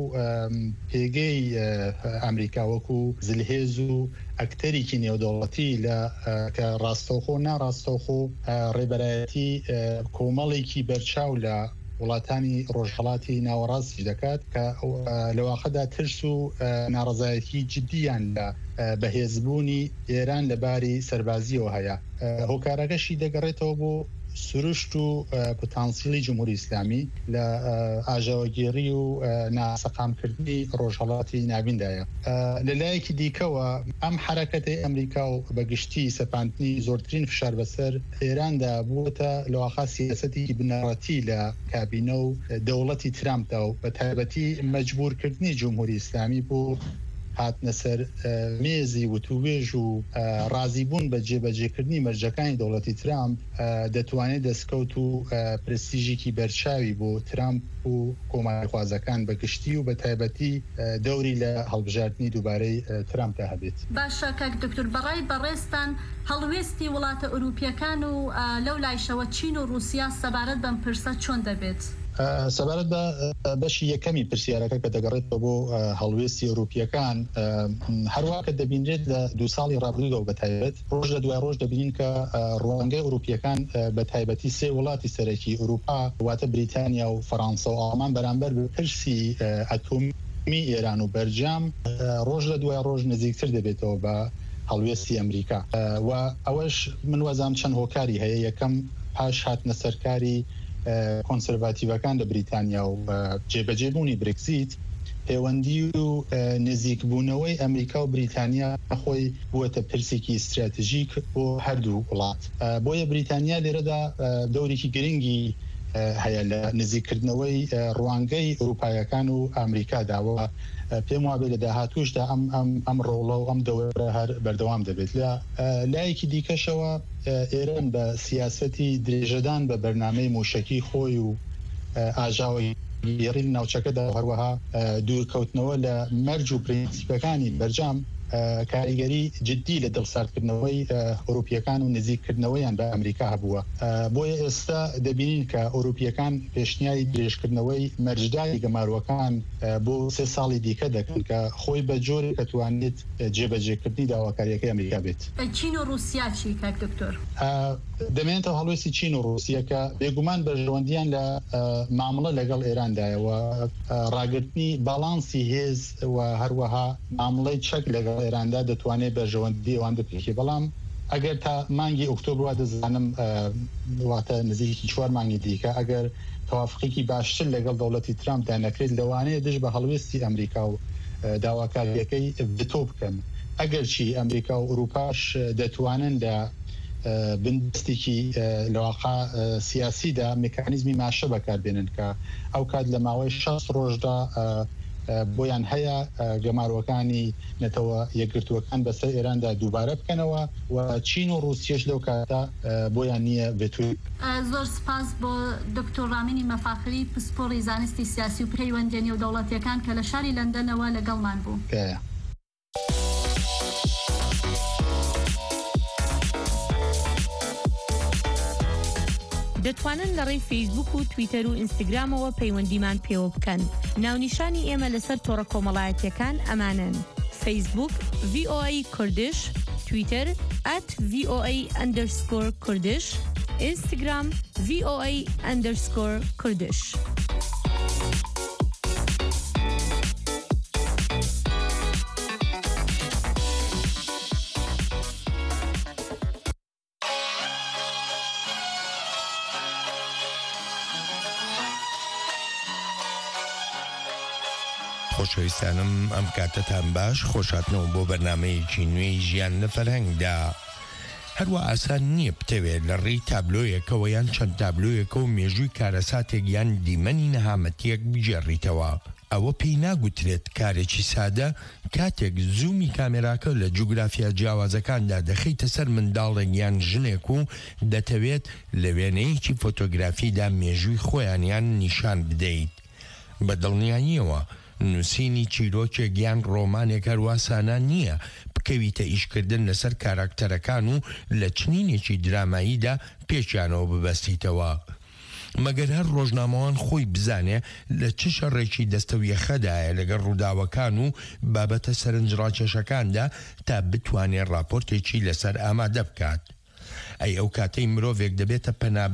پێگەی ئەمریکا وەکو زلهێز و ئەکتەرێکی نێودەوڵەتی لە کە ڕاستەوخۆ ناڕاستەوخۆ ڕێبەرایەتی کۆمەڵێکی بەرچاو لە وڵاتانی ڕۆژهەڵاتی ناوەڕاستی دەکات کە لەواقعدا ترس و ناڕزایەتی جددیان لە بەهێزبوونی ئێران لەباری سەربازیەوە هەیە. هۆکارەکەشی دەگەڕێتەوە بۆ سروشت و پۆتانسیلی جمهوری ئیسلامی لە ئاژاوەگێڕی و ناسەقامکردنی ڕۆژهەڵاتی ناویندایە. لەلایەکی دیکەوە ئەم حرەکەتی ئەمریکا و بەگشتی سەپاندنی زۆرترین فشار بەسەر ئێراندا بووەتە لەواقع سیاسەتی بنەڕەتی لە کابینە و دەوڵەتی ترامپدا و بە تایبەتی مەجبورکردنی جمهوری ئیسلامی بۆ هاتنە سەر مێزی وتوێژ و ڕازیبوون بە جێبەجێکردنی مەرجەکانی دەوڵەتی ترامپ دەتوانێت دەستکەوت و پرستیژێکی بەرچاوی بۆ ترامپ و کۆمەڵخوازەکان بەگشتی و بە تایبەتی دەوری لە هەڵبژاردننی دووبارەی ترامپدا هەبێت. باشە کاک دکتۆر بەڕای بەڕێستان هەڵوێستی وڵاتە ئەوروپیەکان و لەو لایشەوە چین و رووسیا سەبارەت بەم پرسە چۆن دەبێت؟ سەبارەت بە بەشی یەکەمی پرسیارەکە کە دەگەڕێتەوە بۆ هەڵوێستی ئەوروپیەکان هەروە کە دەبینرێت لە دو ساڵی ڕابردووە بە تایبەت ڕۆژ لە دوای ڕۆژ دەبینین کە ڕوانگەی ئەوروپیەکان بە تایبەتی سێ وڵاتی سەرەکی ئەوروپا واتە بریتانیا و فەڕەنسا و ئاڵمان بەرامبەر بە پرسی ئەتۆمی ئێران و بەرجام ڕۆژ لە دوای ڕۆژ نزیکتر دەبێتەوە بە هەڵوێستی ئەمریکا و ئەوەش من وەزام چەند هۆکاری هەیە. یەکەم پاش هاتنە سەرکاری کۆنسەرواتیڤەکان لە بریتانیا و جێبەجێبوونی برێکزیت پەیوەندی و نزیکبوونەوەی ئەمریکا و بریتانیا خۆی بووەتە پرسێکی استراتیژیک بۆ هەردوو وڵات. بۆیە بریتانیا لێرەدا دەورێکی گرنگی هەیە لە نزیککردنەوەی ڕوانگەی ئەوروپایەکان و ئەمریکا داوە. پێم وابێت لە داهاتوشدا ئەم ڕۆڵە و ئەم دەوەرە هەر بەردەوام دەبێت. لە لایەکی دیکەشەوە ئێران بە سیاسەتی درێژەدان بە بەرنامەی موشەکی خۆی و ئاژاوی گێڕی ناوچەکەدا هەروەها دوورکەوتنەوە لە مەرج و پرینسیپەکانی بەرجام کاریگەری جددی لە دڵساردکردنەوەی ئەوروپیەکان و نزیککردنەوەیان بە ئەمریکا هەبووە. بۆیە ئێستا دەبینین کە ئەوروپیەکان پێشنیاری درێژکردنەوەی مەرجداری گەماروەکان بۆ 3 ساڵی دیکە دەکەن کە خۆی بە جۆرێک دەتوانێت جێبەجێکردنی داواکاریەکەی ئەمریکا بێت. چین و رووسیا چی کاک دکتۆر؟ دەمێنێتەوە هەڵوێستی چین و رووسیەکە بێگومان بەرژەوەندیان لە مامەڵە لەگەڵ ئێراندایەوە ڕاگررتنی باڵانسی هێز و هەروەها مامڵەی چەک لەگەڵ ئێراندا دەتوانێت بەرژەوەندی ئەوان بپێکی. بەڵام ئەگەر تا مانگی ئۆکتۆبر دەزانم واتە نزیکی 4 مانگی دیکە ئەگەر تەوافقێکی باشتر لەگەڵ دەوڵەتی ترامپدا نەکرێت لەوانەیە دژ بە هەڵوێستی ئەمریکا و داواکاریەکەی بتۆ بکەن. ئەگەر چی ئەمریکا و ئەوروپاش دەتوانن لە بندستێکی لەواقع سیاسیدا میکانیزمی ماشە بەکاربێنن کە ئەو کات لە ماوەی 60 ڕۆژدا بۆیان هەیە گەماروەکانی نەتەوە یەکگرتووەکان بەسەر ئێراندا دووبارە بکەنەوە و چین و رووسیەش لەو کاتە بۆیان نییە بێتوی. زۆر سپاس بۆ دکتۆر رامینی مەفاخری پسپۆڕی زانستی سیاسی و پەیوەندیە نێودەوڵەتیەکان کە لە شاری لەندەنەوە لەگەڵمان بوو. دەتوانن لە ڕێی فەیسبوک و تویتەر و ئینستاگرامەوە پەیوەندیمان پێوە بکەن. ناونیشانی ئێمە لەسەر تۆڕە کۆمەڵایەتیەکان ئەمانن: فەیسبوک VOA کوردش، تویتر @VOA_کوردش، ئینستاگرام VOA_کوردش. خۆشەویستانم ئەم کاتتان باش، خۆشاتنەوە بۆ بەرنامەیەکی نوێی ژیان لە فەرهەنگدا. هەروە ئاسان نییە بتەوێت لە ڕێی تابلۆیەکەوە یان چەند تابلۆیەکە و مێژووی کارەساتێک یان دیمەنی نەهامەتیەک بجێڕیتەوە. ئەوە پێی ناگوترێت کارێکی سادە کاتێک زوومی کامێراکە لە جوگرافیا جیاوازەکاندا دەخەیتە سەر منداڵێک یان ژنێک و دەتەوێت لە وێنەیەکی فۆتۆگرافیدا مێژووی خۆیان یان نیشان بدەیت. بە دڵنیاییەوە نووسینی چیرۆکێک یان ڕۆمانێک هەرواسانە نییە بکەویتە ئیشکردن لەسەر کاراکتەرەکان و لە چنینێکی دراماییدا پێچیانەوە ببەستیتەوە. مەگەر هەر ڕۆژنامەوان خۆی بزانێ لە چ شەڕێکی دەستەویەخەدایە لەگەڵ ڕووداوەکان و بابەتە سەرنجڕاکێشەکاندا تا بتوانێت راپۆرتێکی لەسەر ئامادە بکات. ئەی ئەو کاتەی مرۆڤێک دەبێتە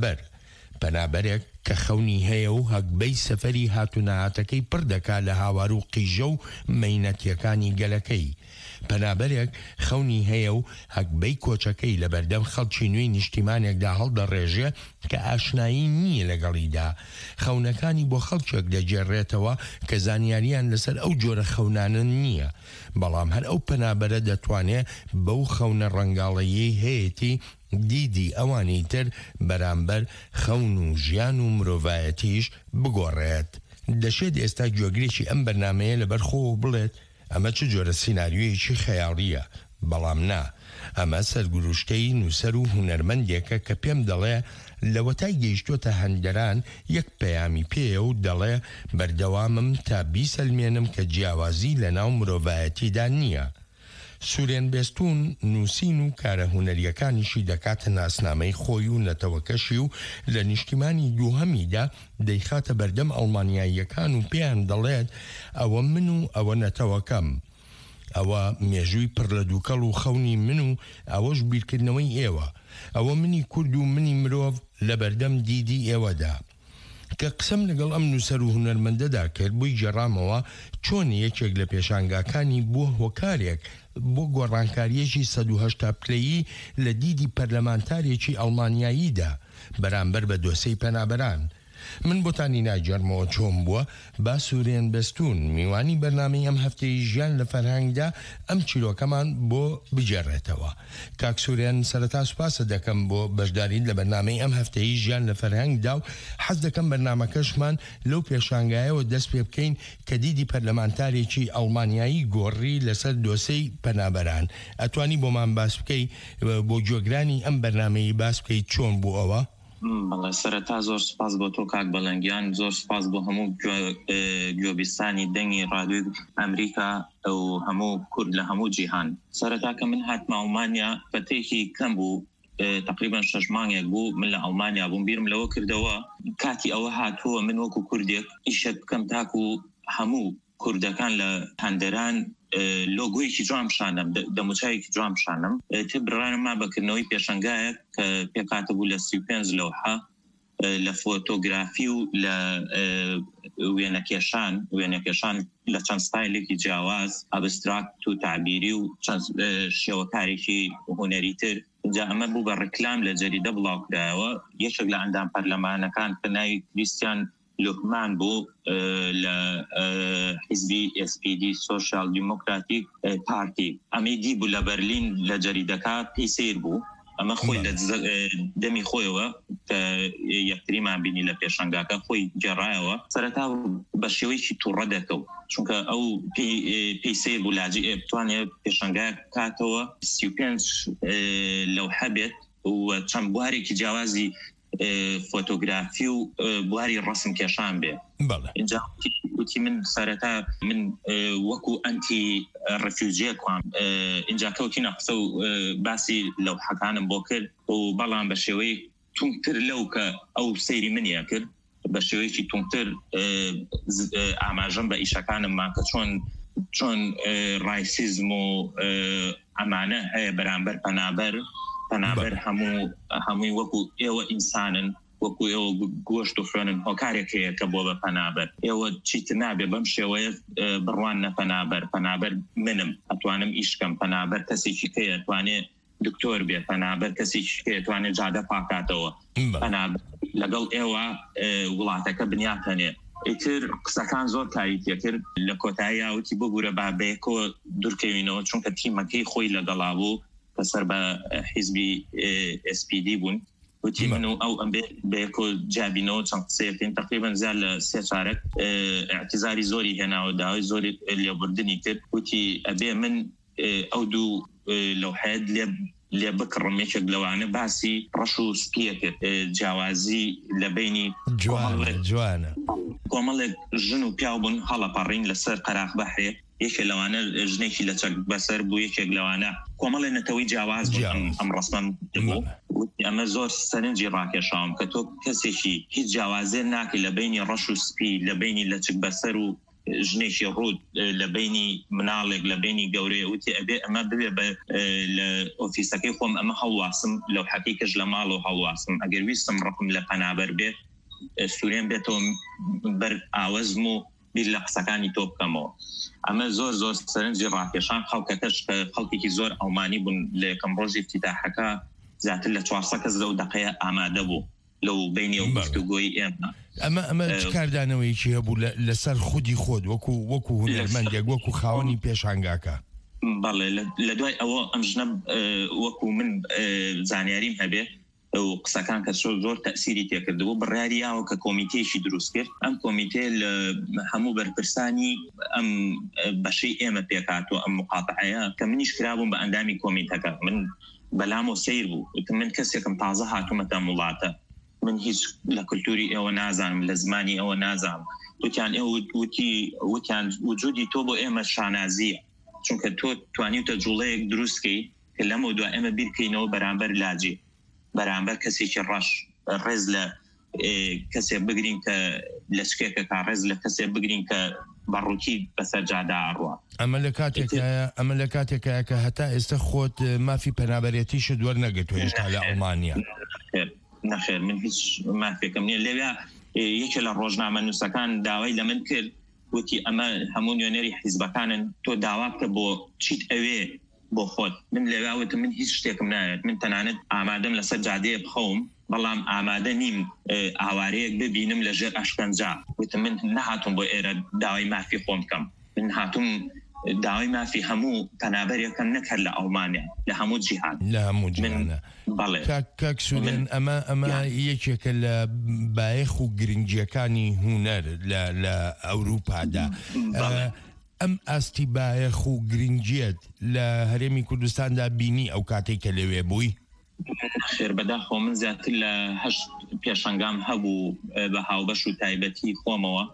پەنابەرێک کە خەونی هەیە و هەگبەی سەفەری هاتوونەهاتەکەی پڕ دەکا لە هاوار و قیژە و مەینەتیەکانی گەلەکەی. پەنابەرێک خەونی هەیە و هەگبەی کۆچەکەی لە بەردەم خەڵکی نوێی نیشتیمانێکدا هەڵدەڕێژێ کە ئاشنایی نییە لەگەڵیدا. خەونەکانی بۆ خەڵکێک دەجێڕێتەوە کە زانیاریان لەسەر ئەو جۆرە خەونانە نییە، بەڵام هەر ئەو پەنابەرە دەتوانێت بەو خەونە ڕەنگاڵەیی هەیەی دیدی ئەوانی تر بەرامبەر خەون و ژیان و مرۆڤایەتیش بگۆڕێت. دەشێت ئێستا گوێگرێکی ئەم بەرنامەیە لەبەرخۆ بڵێت ئەمە چ جۆرە سیناریۆیەکی خەیاڵیە، بەڵام نا، ئەمە سەرگروشتەی نووسەر و هونەرمەندێکە کە پێم دەڵێ لەوەتای گەیشتۆتە هەندەران یەک پەیامی پێیە و دەڵێ بەردەوامم تا بیسەلمێنم کە جیاوازی لە ناو مرۆڤایەتیدا نییە. سورێن بێستون نووسین و کارە هونەریەکانیشی دەکاتە ناسنامەی خۆی و نەتەوەکەشی و لە نیشتیمانی دووهەمیدا دەیخاتە بەردەم ئەڵمانیاییەکان و پێیان دەڵێت ئەوە من و ئەوە نەتەوەکەم، ئەوە مێژووی پڕ لە دووکەڵ و خەونی من و ئەوەش بیرکردنەوەی ئێوە، ئەوە منی کورد و منی مرۆڤ لە بەردەم دیدی ئێوەدا. کە قسەم لەگەڵ ئەم نووسەر و هونەرمەندەدا کرد بووی گەڕامەوە چۆن یەکێک لە پێشانگاکانی بووە هۆکارێک بۆ گۆڕانکاریەکی 180 پلەیی لە دیدی پەرلەمانتارێکی ئەڵمانیاییدا بەرامبەر بە دۆسەی پەنابەران. من بۆتانی ناجەرمەوە چۆن بووە با سورێن بەستون میوانی بەرنامەی ئەم هەفتەی ژیان لە فەرهەنگدا ئەم چیرۆکەمان بۆ بجێڕێتەوە. کاک سورێن سەرەتا سوپاسە دەکەم بۆ بەشداریت لە بەرنامەی ئەم هەفتەی ژیان لە فەرهەنگدا و حەز دەکەم بەرنامەکەشمان لەو پێشانگایەوە دەست پێ بکەین کە دیدی پەرلەمانتارێکی ئەڵمانیایی گۆڕی لەسەر دۆسەی پەنابەران. ئەتوانی بۆمان باس بکەی بۆ جۆگرانی ئەم بەرنامەی باس بکەیت چۆن بوو ئەوە؟ بەڵێ سەرەتا زۆر سپاس بۆ تۆ کاک بەڵەنگیان، زۆر سپاس بۆ هەموو گوێبیستانی دەنگی ڕادیۆی ئەمریکا و هەموو کورد لە هەموو جیهان. سەرەتا کە من هاتمە ئەڵمانیا بەتێکی کەم بوو، تقریبا 6 مانگێک بوو من لە ئەڵمانیا بووم، بیرم لەوە کردەوە کاتی ئەوە هاتووە من وەکو کوردێک ئیشێک بکەم تاکو هەموو کوردەکان لە هەندەران لۆگۆیەکی جوان شانم، دەموچایەکی جوان شانم. تێ بڕانما بەکردنەوەی پێشەنگایەک کە پێکاتە بوو لە 35 لەوحە لە فۆتۆگرافی و لە وێنەکێشان لە چەند ستایلێکی جیاواز، ئەبستراکت و تعبیری و چەند شێوەکارێکی هونەری تر. جا ئەمە بوو بە ڕکلام لە جەریدە بڵاوکرایەوە. یەکێک لە ئەندام پەرلەمانەکان کە ناوی کریستیان لوکمان بوو لە حیزبی SPD سۆشیال دیموکراتیک پارتی، ئەمەی دی بوو لە بەرلین لە جەریدەکە پێی سیر بوو. ئەمە خۆی لە دەمی خۆیەوە کە یەکتریمان بینی لە پێشەنگاکە خۆی گێڕایەوە سەرەتا بە شێوەیەکی تووڕە دەکەوت، چونکە ئەو پێی سیر بوو لاجی بتوانێت پێشەنگای کاتەوە 35 لەوحە بێت و چەند بوارێکی جیاوازی فۆتۆگرافی و بواری ڕسم کێشان بێ. اینجا وتی من سەرەتا من وەکو ئەنتی ڕەفیوجیەکوان اینجا کەوتینە قسە و باسی لەوحەکانم بۆ کرد و بەڵام بە شێوەی تونتر لەو کە ئەو سەیری منیە کرد بە شێوەیەکی تونتر ئاماژەم بە ئیشەکانممان کە چۆن ڕایسیزم و ئەمانە هەیە بەرامبەر پەنابەر هەمووی وەکو ئێوە ئینسانن وەکو ئێوە گۆشت و خوێنن هۆکارێک هەیە کە بۆ بە پەنابەر ئێوە چیتر نابێ بەم شێوەیە بڕوان نە پەنابەر منم ئەتوانم ئیشکەم پەنابەر کەسێکی کەیە توانێت دکتۆر بێ پەنابەر کەسێکی کەیە توانێت جادە پاکاتەوە پەنابەر لەگەڵ ئێوە وڵاتەکە بنیاتەنێ ئیتر قسەکان زۆر تاریتیە کرد لە کۆتایی یاوتی بگورە بابەیەکۆ دوورکەوینەوە چونکە تیمەکەی خۆی لەگەڵا بوو کەسەر بە حیزبی SPD بوون وتی من و ئەو ئەم بەیەکۆ جابینەوە چەند قسەیەکەین تقریبا زیاد لە 3 چارەک اعتیزاری زۆری هێناوە داوای زۆری لێبوردنی کرد وتی ئەبێ من ئەو دوو لەو حەیەت لێ بکڕم یەکێک لەوانە باسی ڕەش و سپیە کرد جیاوازی لە بینی جوانە کۆمەڵێک ژن و پیاو بوون هەڵەپەڕین لەسەر قەراق بەحرێ یەکێک لەوانە ژنێکی لە چەک بەسەر بوو یەکێک لەوانە کۆمەڵێ نەتەوەی جیاواز ئەم ڕسمەم بوو ئەمە زۆر سەرنجی ڕاکێشاوم کە تۆ کەسێکی هیچ جیاوازێ ناکەی لە بینی ڕەش و سپی لە بینی لە چک بەسەر و ژنێکی ڕوود لە بینی مناڵێک لە بینی گەورەیە وتی ئەبێ ئەمە ببێ لە ئۆفیسەکەی خۆم ئەمە هەڵواسم لەو حەقیقەش لە ماڵ و هەڵواسم ئەگەر ویستم ڕقم لە پەنابەر بێ سوورێن بێتەوە بەر ئاوەزم و بیر لە قسەکانی تۆ بکەمەوە ئەمە زۆر سەرنجی ڕاکێشان خەڵکەکەش خەڵکێکی زۆر ئەڵمانی بوون لە یەکەم ڕۆژی افتتاحەکە زیاتر لە 400 کەس لەو دقەیە ئامادە بوو لەو بینی و گفتوگۆی ئێمە ئەمە کاردانەوەیکی هەبوو لەسەر خودی خۆت وەکو هونەرمەندێک وەکو خاوەنی پێشانگاکە بەڵێ لە دوای ئەوە ئەم ژنە وەکو من زانیاریم هەبێ و قسەکان کە زۆر تەسیری تێکردبوو بڕیاریاوە کە کۆمیتێشی دروست کرد ئەم کۆمیتێ لە هەموو بەرپرسانی ئەم بەشەی ئێمە پێکاتەوە ئەم مقاتعەیە کە منیش کرابووم بە ئەندامی کۆمیتەکە من بەلام و سیر بوو من کەسێکم تازە هاتوومەتە وڵاتە من هیچ لە کولتوری ئێوە نازانم لە زمانی ئەوە نازانم وتیان وتیان وجودی تۆ بۆ ئێمە شانازیە چونکە تۆ توانیتە جوڵەیەک دروستکەی کە لەمە دو ئێمە بیرکەینەوە بەرامبەر لاجی بەرامبەر کەسێکی ڕەش ڕێز لە کەسێک بگرین کە لە شکێکە کا ڕێز لە کەسێک بگرین کە بەڕووکی بەسەر جادا ئاڕوە ئەمە لە کاتێکە کە هەتا ئێستا خۆت مافی پەنابەرێتیشت وەرنەگرتووە هێشتا لە ئەڵمانیا نەخێر من هیچ مافێکم نییە لەوێ یەکێ لە ڕۆژنامە نووسەکان داوای لە من کرد وتی ئەمە هەموو نوێنەری حیزبەکانن تۆ داوا بکە بۆ چیت ئەوێ بۆ خۆت من لەوێوتم من هیچ شتێکم نایێت من تەنانەت ئامادەم لەسەر جادەیە بخەوم بەڵام ئامادە نیم ئاوارەیەک ببینم لەژێر ئەشکەنجا وتم من نەهاتوم بۆ ئێرە داوای مافی خۆم بکەم من هاتووم داوای مافی هەموو پەنابەرێکم نەکرد لە ئەڵمانیا لە هەموو جیهان کاک سوودێن ئەمە یەکێکە لە بایەخ و گرنگیەکانی هونەر لە ئەوروپادا ئەم ئاستی بایەخ و گرنگیت لە هەرێمی کوردستاندا بینی ئەو کاتێک کە لەوێ بووی خێر بەداخۆ من زیاتر لە 8 پێشەنگام هەبوو بە هاوبەش و تایبەتی خۆمەوە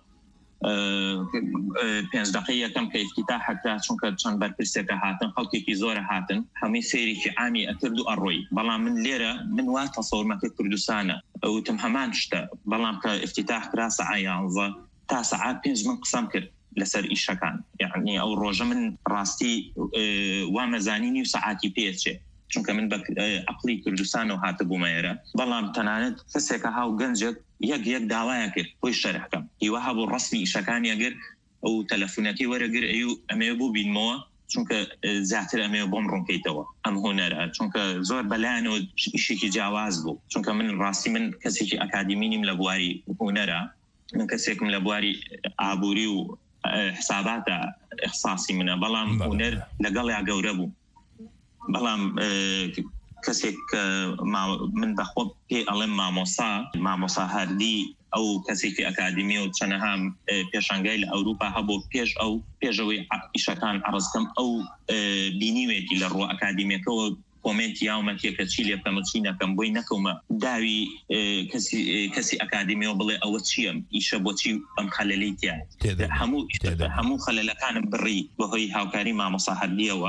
5 دقەی یەکەم کە ئیفتتاحەکرا چونکە چەند بەرپرسێکە هاتن خەڵکێکی زۆرە هاتن هەمووی سەیرێکی عامی ئەکرد و ئەڕۆی بەڵام من لێرە من وا تەسەوڕمەکەی کوردستانە ئەوتم هەمان شتە بەڵام کە ئیفتتاحکرا سەعای 11 تا سەعات 5 من قسەم کرد لەسەر ئیشەکان یعنی ئەو ڕۆژە من ڕاستی وامەزانینی و سەعاتی پێچێ چونکە من بە عقلی کوردستان و هاتە بوومەیەرە بەڵام تەنانەت کەسێکە هاو گەنجێک یەک داوایە کرد بۆی شەرحکەم هیوا هەبوو ڕسمی ئیشەکانی ئەگەر ئەو تەلەفونەکەی وەرەگر ئەمێ بوو بینمەوە چونکە زیاتر ئەمێ بۆم ڕوونکەیتەوە ئەم هۆنەرە چونکە زۆر بەلایەنەوە ئیشێکی جیاواز بوو چونکە من ڕاستی من کەسێکی ئەکادیمینیم لە بواری هۆنەرە من کەسێکم لە بواری ئابووری و حساباتە اختصاصی منە بەڵام هۆنەر لەگەڵ یا گەورە بوو بەڵام کەسێک من بەخۆ پێ ئەڵێم مامۆسا هەردی ئەو کەسێکی ئەکادیمی و چەنەها پێشانگای لە ئەوروپا هەبوو پێشەوەی ئیشەکان عرضکەم ئەو بینیوێتی لە ڕۆ ئەکادیمیەکەەوە کۆمنتی یاومەتیەکە چی لێ بکەم و چی نەکەم بۆی نەکەومە داوی کەسی ئەکادیمیەوە بڵێ ئەوە چییە ئیشە بۆچی ئەم خەلەلەی تیا هەموو خەلەلەکانم بڕی بەهۆی هاوکاری مامۆسا هەردیەوە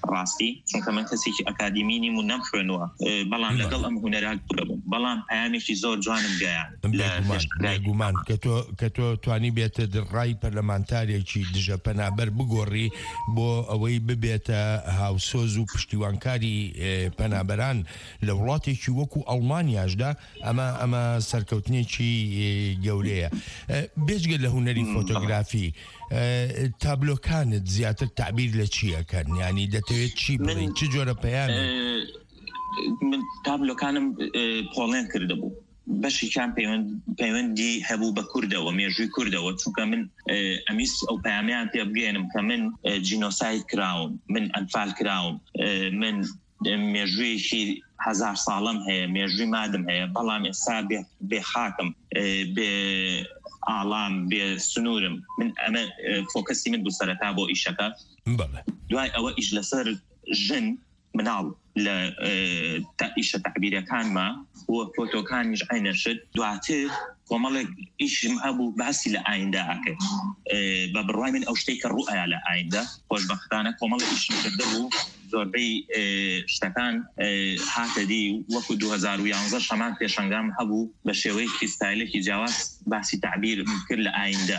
ڕاستی چونکە من کەسێکی ئەکادیمینی و نەمخوێنەوە بەڵام لەگەڵ ئەم هونەرات بووم بەڵام پامێکی زۆر جوانم گەیان گومان کە تۆ توانی بێتە ڕای پەرلەمانتارێکی دژە پەنابەر بگۆڕی بۆ ئەوەی ببێتە هاوسۆز و پشتیوانکاری پەنابەران لە وڵاتێکی وەکو ئەڵمانیاشدا ئەمە سەرکەوتنێکی گەورەیە. بێجگە لە هونەری فۆتۆگرافی تابلۆکانت زیاتر تعبیر لە چیەکەن؟ ینی دەتەوێت چی بڵین چ جۆرە پەیام؟ من تابلۆکانم پۆڵێن کردبوو بەشێکیان پەیوەندی هەبوو بە کوردەوە مێژووی کوردەوە چونکە من ئەمیست ئەو پەیامیان پێ بگەێنم کە من جینۆساید کراوم من ئەنفال کراوم من مێژوویەکی 1000 ساڵم هەیە مێژووی مادم هەیە بەڵام ئێستا بێ خاکم بێ ئاڵام بێ سنوورم من ئەمە فۆکەسی من بوو سەرەتا بۆ ئیشەکە دوای ئەوە ئیش لەسەر ژن مناڵ لە ئیشە تەعبیرەکانمە و فۆتۆکانیش عینەشت دواتر کۆمەڵێک ئیشم هەبوو باسی لە ئایندا ئەکرد بە بڕوای من ئەو شتێک کە ڕوئەیە لە ئایندا خۆشبەختانە کۆمەڵی ئیشم کردە بوو زۆربەی شتەکان هاتەدی وەکو 2011 شەمان پێشەنگام هەبوو بە شێوەیەکی ستایلێکی جیاواز باسی تعبیر کرد لە ئایندا.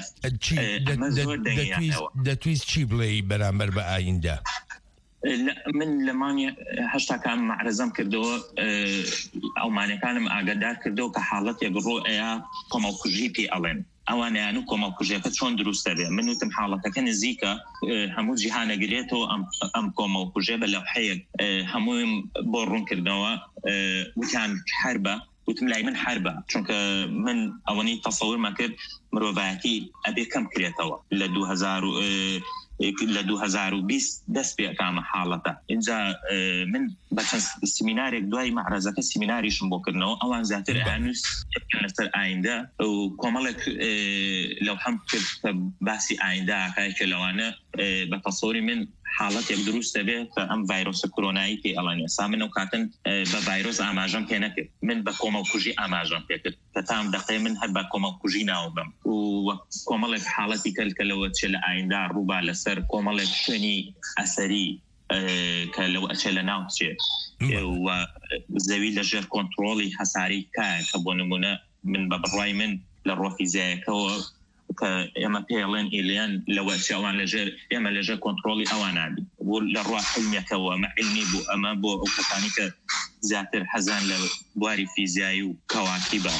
دەتویست چی بڵێ بەرامبەر بە ئایندا؟ من لەمانی هەشتاکان معرەزەم کردەوە ئەڵمانیەکانم ئاگادار کردەوە کە حاڵەتێک ڕۆئەیە کۆمەڵکوژی پێ ئەڵێن ئەوانیان و کۆمەڵکوژیەکە چۆن دروستە بێ من وتم حاڵەتەکە نزیکە هەموو جیهانەگرێتەوە ئەم کۆمەڵکوژێ بە لەوحەیەک هەموویم بۆ ڕوونکردنەوە وتیان حربە وتم لای من حربە چونکە من ئەوەنی تەسەورمە کرد مرۆڤایەتی ئەبێ کەم کرێتەوە لە 2020 دەست پێ ئەکامە حاڵەتە اینجا من بەچەند سیمینارێک دوای معرەزەکە سیمیناریشم بۆ کردنەوە ئەوان زیاتر ئانوس لەسەر ئایندا و کۆمەڵێک لەو هەم کرد کە باسی ئایندا کە لەوانە بە تەسەوری من حاڵەتێک دروستە بێت کە ئەم ڤایرۆسە کۆرۆنایی پێ ئەڵێن ئێستا من ئەو کاتن بە ڤایرۆس ئاماژەم پێ نەکرد من بە کۆمەڵکوژی ئاماژەم پێ کرد کە تام دەقەی من هەر بە کۆمەڵکوژی ناوبم و کۆمەڵێک حاڵەتی کە لەوە چێ لە ئایندا ڕووبا لەسەر کۆمەڵێک شوێنی ئەسەری کە لەوە ئەچێ لە ناو چێ و زەوی لەژێر کۆنتڕۆڵی هەساری کایە کە بۆ نمونە من بە بڕوای من لە ڕۆفیزیایەکەوە کە ئێمە پێڵێن ئیلیان لەوە چاوان لەژێر ئێمە لەژێر کۆنتڕۆڵی ئەوانابی بۆ لە ڕوا حلمیەکەەوە ئەمە علمی بوو ئەمە بۆ ئەو کەسانی کە زیاتر حەزان لە بواری فیزیایی و کەواکی بە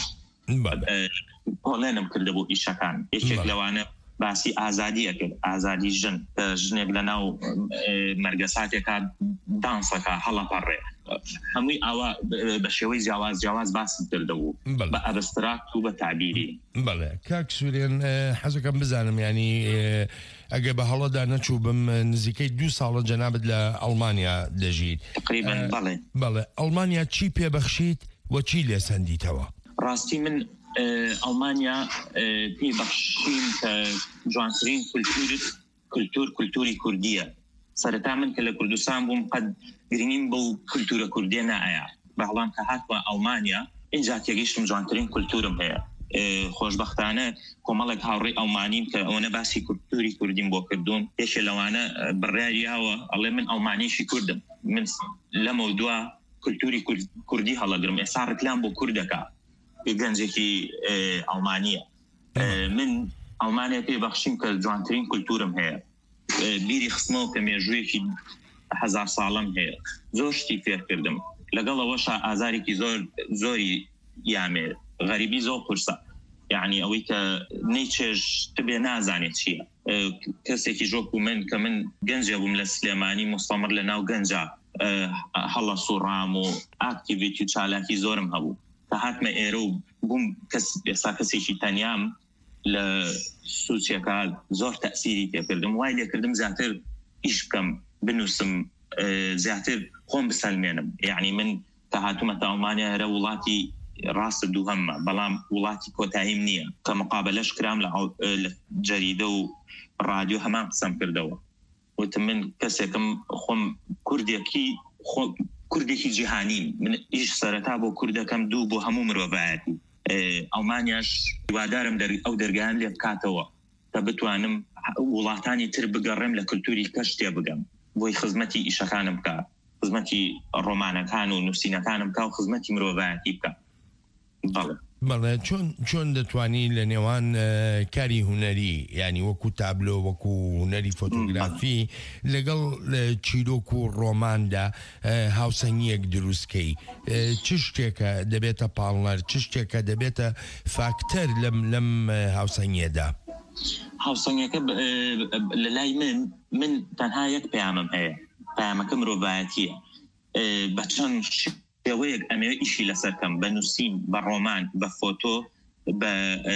پۆڵێنم کردە بۆ ئیشەکان یەکێک لەوانە باسی ئازادیە کرد ئازادی ژن ژنێک لە ناو مەرگەساتێکا دانسەکە هەڵەپەڕێ هەمووی ئاوا بە شێوەی جیاواز باسی کردەبوو بە ئەبستراکت و بە تعبیری. بەڵێ کاک سوورێن حەزەکەم بزانم ینی ئەگە بە هەڵەدا نەچوو بم نزیکەی 2 ساڵە جەنابەت لە ئەڵمانیا دەژیت بەڵێ ئەڵمانیا چی پێبەخشیت وە چی لێسەندیتەوە؟ ڕاستی من ئەڵمانیا پێبەخشیم کە جوانترین کولتوری کوردیە سەرەتا من کە لە کوردستان بووم قەت گرنگیم بۆ کولتورە کوردیە نائەیە بەڵام کە هاتووە ئەڵمانیا اینجا تێگەیشتم جوانترین کولتورم هەیە خۆشبەختانە کۆمەڵێک هاوڕێی ئەڵمانیم کە ئەوەنە باسی کولتوری کوردیم بۆ کردوون یەکێ لەوانە بڕیاریاوە ئەڵێ من ئەڵمانیشی کوردم من لەمە دووە کولتوری کوردی هەڵەگرم ئێستا ڕکلام بۆ کوردەکە گەنجێکی ئەڵمانیە من ئەڵمانیا پێبەخشیم کە جوانترین کولتورم هەیە بیری خستمەوە کە مێژوویەکی 1000 ساڵم هەیە زۆر شتی فێر کردم لەگەڵەوەشە ئازارێکی زۆری یامێ غەریبی زۆر قورسە یعنی ئەوەی کە نەیچێژ تبێ نازانێت چییە کەسێکی ژۆکو من کە من گەنجە بووم لە سلێمانی مستەمر لە ناو گەنجە هەڵە سوڕام و ئاکتیڤیتی و چالاکی زۆرم هەبوو کە هاتمە ئێرە و بووم ئێستا کەسێکی تەنیام لە سوچیەکە زۆر تەسیری تێکردم وای لێکردم زیاتر ئیش بکەم بنووسم زیاتر خۆم بسەلمێنم یعنی من کە هاتوومەتە ئەڵمانیا هەرە وڵاتی ڕاستە دووهەممە بەڵام وڵاتی کۆتاییم نییە کە مقابلەش کرام لە جەریدە و ڕادیۆ هەمان قسەم کردەوە وتم من کەسێکم خۆم کوردێکی جیهانیم من ئیش سەرەتا بۆ کوردەکەم دوو بۆ هەموو مرۆڤایەتی ئەڵمانیاش هیوادارم ئەو دەرگایان لێ بکاتەوە کە بتوانم وڵاتانی تر بگەڕێم لە کولتوری کەش تێ بگەم بۆی خزمەتی ئیشەکانم بکە خزمەتی ڕۆمانەکان و نووسینەکانم بکە و خزمەتی مرۆڤایەتی بکە. بەڵێ چۆن دەتوانی لە نێوان کاری هوەری ینی وەکو تابلۆ وەکو هوەری فۆتۆگرافی لەگەڵ چیرۆک و ڕۆماندا هاوسەنگیەک دروستکەی چ شتێکە دەبێتە پاڵنەر چ شتێکە دەبێتە فاکتەر لەم هاوسەنگیەدا؟ هاوسەنگەکە لە لای من تەنها یەک پەیامم هەیە، پەیامەکە مرۆڤایەتیە. بە چەند شێوەیەک ئەمەوێ ئیشی لەسەرکەم، بە نووسین، بە ڕۆمان، بە فۆتۆ، بە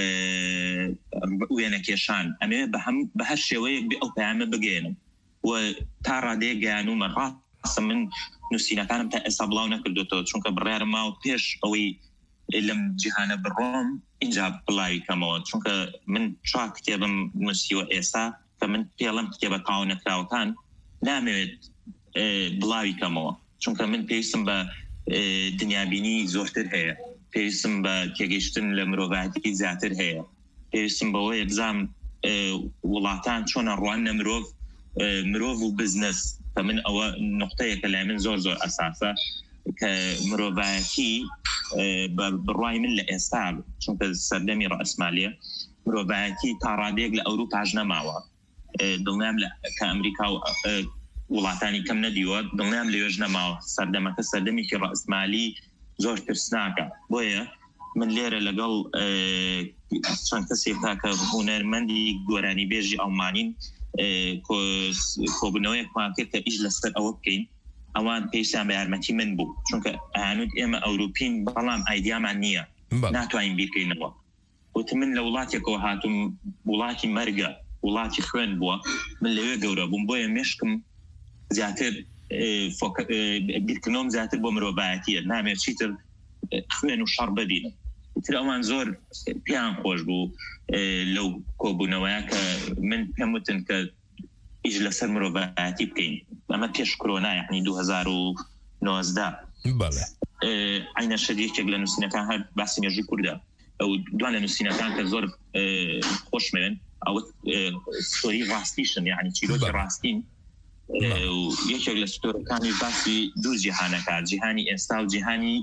وێنەکێشان، ئەمەوێ بە هەر شێوەیەک بێ ئەو پەیامە بگەێنم و تا ڕادەیە گەیانومە. ڕاستە من نووسینەکانم تا ئێستا بڵاو نەکردوێتەوە چونکە بڕیارم ماوە پێش ئەوەی لەم جیهانە بڕۆم اینجا بڵاوی کەمەوە، چونکە من 4 کتێبم نووسیوە ئێستا کە من پێڵم کتێبە تاو نەکراوەکان نامەوێت بڵاوی کەمەوە، چونکە من پێویستم بە دنیابینی زۆرتر هەیە، پێویستم بە تێگەیشتن لە مرۆڤایەتی زیاتر هەیە، پێویستم بەوەی بزانم وڵاتان چۆنە ڕوانە مرۆڤ و بزنس، کە من ئەوە نقطەیەکە لای من زۆر ئەساسە کە مرۆڤایەتی بڕوای من لە ئێستا چونکە سەردەمی ڕەئسمالیە مرۆڤایەتی تا ڕادەیەک لە ئەوروپاش نەماوە. دڵنیام کە ئەمریکا و وڵاتانی کەم نەدیوە دڵنیام لەوێژ نەماوە. سەردەمەکە سەردەمێکی ڕەئسمالی زۆر ترسناکە. بۆیە من لێرە لەگەڵ چەند کەسێکا کە هونەرمەندی گۆرانی بێژی ئەڵمانین کۆبوونەوەیەکمان کرد کە ئیش لەسەر ئەوە بکەین. ئەوان پێویستیان بە یارمەتی من بوو، چونکە ئەیانوت ئێمە ئەوروپین بەڵام ئایدیامان نییە، ناتوانین بیرکەینەوە. وتم من لە وڵاتێکەوە هاتووم، وڵاتی مەرگە، وڵاتی خوێن بووە، من لەوێ گەورە بووم، بۆیە مێشکم زیاتر بیرکردنەوەم زیاتر بۆ مرۆڤایەتیە، نامێت چیتر خوێن و شەڕ ببینم. تر ئەوان زۆر پێیان خۆش بوو لەو کۆبوونەوەیە کە من پێم وتن کە ئیش لەسەر مرۆڤایەتی بکەین. ئەمە پێش کۆرۆنا یعنی 2019 عینە شەدیەکێک لە نووسینەکان هەر باسی مێژووی کوردە، ئەو دوان لە نووسینەکان کە زۆر خۆشمێن ئەو ستۆری ڕاستیشن، یعنی چیرۆکی ڕاستین. یەکێک لە ستۆرەکانی باسی دوو جیهانەکە، جیهانی ئێستا و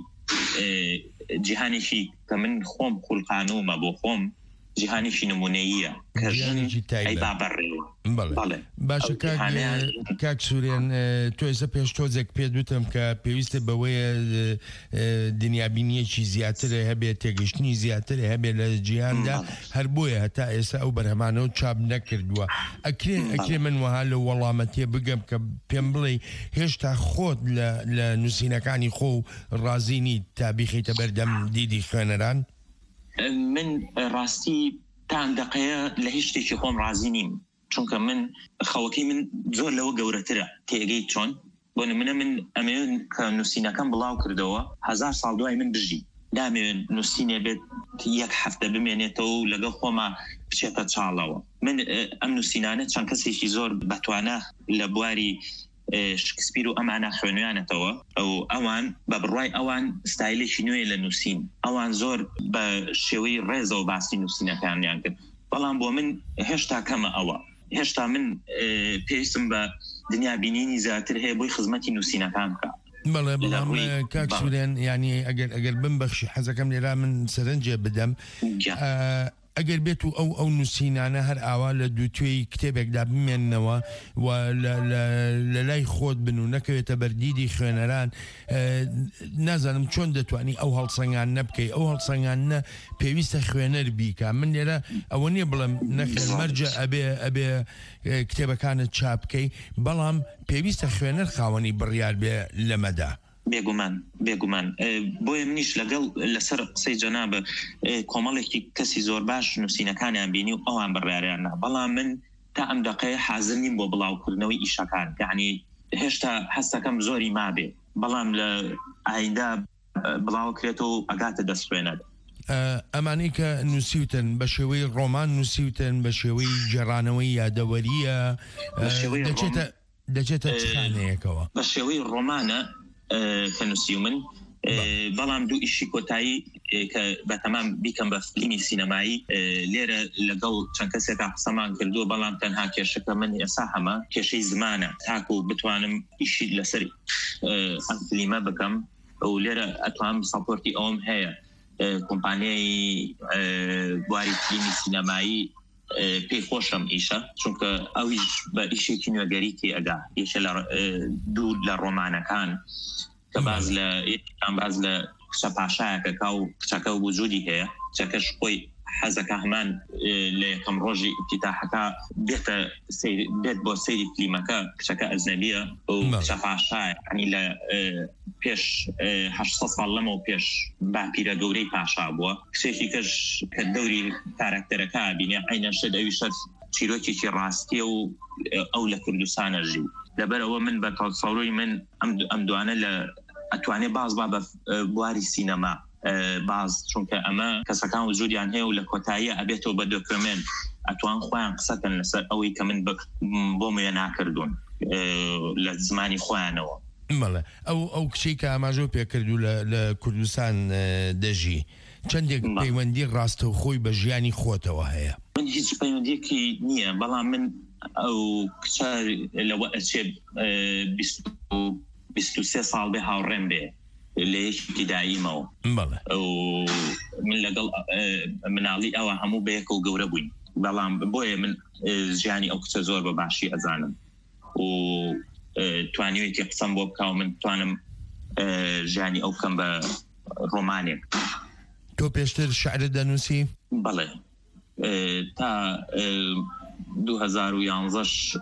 جیهانێکی کە من خۆم خوڵقانومە بۆ خۆم، جیهانێکی نمونەییە کە ژنێکی بابەڕێوە. باشە کاک سوورێن، تۆ ئێستا پێش تۆزێک پێ دوتم کە پێویستە بەوەیە دنیابینیەکی زیاترە هەبێت، تێگەشتنی زیاترە هەبێت لە جیهاندا، هەر بۆیە هەتا ئێستا ئەو بەرهەمانەوە چاپ نەکردووە. ئەکرێ من وەها لە وەڵامەتێ بگەم کە پێم بڵێ هێشتا خۆت لە نووسینەکانی خۆ و ڕازینی تا بیخیتە بەردەم دیدی خوێنەران؟ من ڕاستی تان دقەیە لە هیچ شتێکی خۆم ڕازی نیم، چونکە من خەوەکەی من زۆر لەوە گەورەترە. تێگەی چۆن بۆ نمونە من ئەمەوێن کە نووسینەکەم بڵاو کردەوە 1000 ساڵ دوای من بژی، نامەوێن نووسینێ بێت یەک هەفتە بمێنێتەوە و لەگەڵ خۆما بچێتە چاڵەوە. من ئەم نووسینانە چەند کەسێکی زۆر بەتوانە لە بواری شکسپیر و ئەمانە خوێنویانەتەوە، ئەو ئەوان بە بڕوای ئەوان ستایلێکی نوێ لە نووسین، ئەوان زۆر بە شێوەی ڕێزە و باسی نووسینەکانیان کرد. بەڵام بۆ من هێشتا کەمە ئەوە، هێشتا من پێویستم بە دنیابینینی زیاتر هەیە بۆی خزمەتی نووسینەکان بکە. بەڵێ بەڵام کاک سوورێن، ینی ئەگەر بمبەخشی حەزەکەم لێرا من سەرنجێ بدەم، ئەگەر بێت و ئەو نووسینانە هەر ئاوا لە دووتێی کتێبێکدا بمێننەوە و لە لای خۆت بن و نەکەوێتە بەردیدی خوێنەران، نازانم چۆن دەتوانی ئەو هەڵسەنگان نەبکەی. ئەو هەڵسەنگانە پێویستە خوێنەر بیکە. من لێرە ئەوە نییە بڵم نەخێن مەرجە ئەبێ کتێبەکانت چاپ بکەی، بەڵام پێویستە خوێنەر خاوەنی بڕیار بێ لەمەدا. بێگومان بۆیە منیش لەگەڵ لەسەر قسەی جەنابە کۆمەڵێکی کەسی زۆر باش نووسینەکانیان بینی و ئەوان بڕیاریاننا، بەڵام من تا ئەم دقەیە حازر نیم بۆ بڵاوکردنەوەی ئیشەکان، یعنی هێشتا هەستەکەم زۆری مابێ، بەڵام لە ئایندا بڵاوکرێتەوە و ئەگاتە دەست خوێنەر. ئەمانەی کە نووسیوتن بە شێوەی ڕۆمان نووسیوتن، بە شێوەی جێڕانەوەی یادەوەریە، دەچێتە چخانەیەکەوە. بە شێوەی ڕۆمانە کە نووسی من بەڵام دوو ئیشی کۆتایی کە بەتەمام بیکەم بە فیلمی سینەمایی لێرە لەگەڵ چەند کەسێکا قسەمان کردووە بەڵام تەنها کێشەکە من ئێستا هەمە کێشەی زمانە تاکو بتوانم ئیشی لەسەر ئەم فیلمە بکەم و لێرە ئەتوانم ساپۆرتی ئەوم هەیە کۆمپانیای بواری فیلمی سینەمایی پێی خۆشم ئیشە چونکە ئەویش بە ئیشێکی نوێگەری تێ ئەگا یەکە دوو لە ڕۆمانەکان کە باز لە کچە پاشایەکە و کچەکە و وجودی هەیە کچەکەش خۆی حەزەکە هەمان لە یەکەم ڕۆژی ئیفتتاحەکە بێت بۆ سەیری فیلمەکە کچەکە ئەجنەبیە و کچە پاشایە ینی لە پێش 800 ساڵ لەمەوە پێش باپیرە گەورەی پاشا بووە کچێکی کەش کە دەوری کارکتەرەکە بینێ عینەشت ئەویشت چیرۆکێکی ڕاستیە و ئەو لە کوردستانە ژی لەبەرەوە من بە تەسەڵوری من ئەم دوانە لە ئەتوانێ باز با بە بواری سینەما باز چونکە ئەمە کەسەکان وجودیان هەیە و لە کۆتاییە ئەبێتەوە بە دۆکمنت ئەتوان خۆیان قسەکەن لەسەر ئەوەی کە من بۆ موێ ناکردوون لە زمانی خۆیانەوە مەڵێ ئەو کچی کە ئاماژە پێکردو لە کوردستان دەژی چەندێک پەیوەندی ڕاستە و خۆی بە ژیانی خۆتەوە هەیە من هیچ پەیوەندیەکی نییە بەڵام من ئەو کچە لەوە ئەچێ 23 ساڵ بێ هاوڕێم بێ لە یەکی داییمەوە من لەگەڵ مناڵی ئەوە هەموو بەیەکە و گەورە بووین بەڵام بۆیە من ژیانی ئەو کچە زۆر بە باشی ئەزانم و توانیوێتی قسەم بۆ بکە و من توانم ژیانی ئەو بکەم بە ڕۆمانێک تۆ پێشتر شعرت دەنووسی؟ بەڵێ تا 2011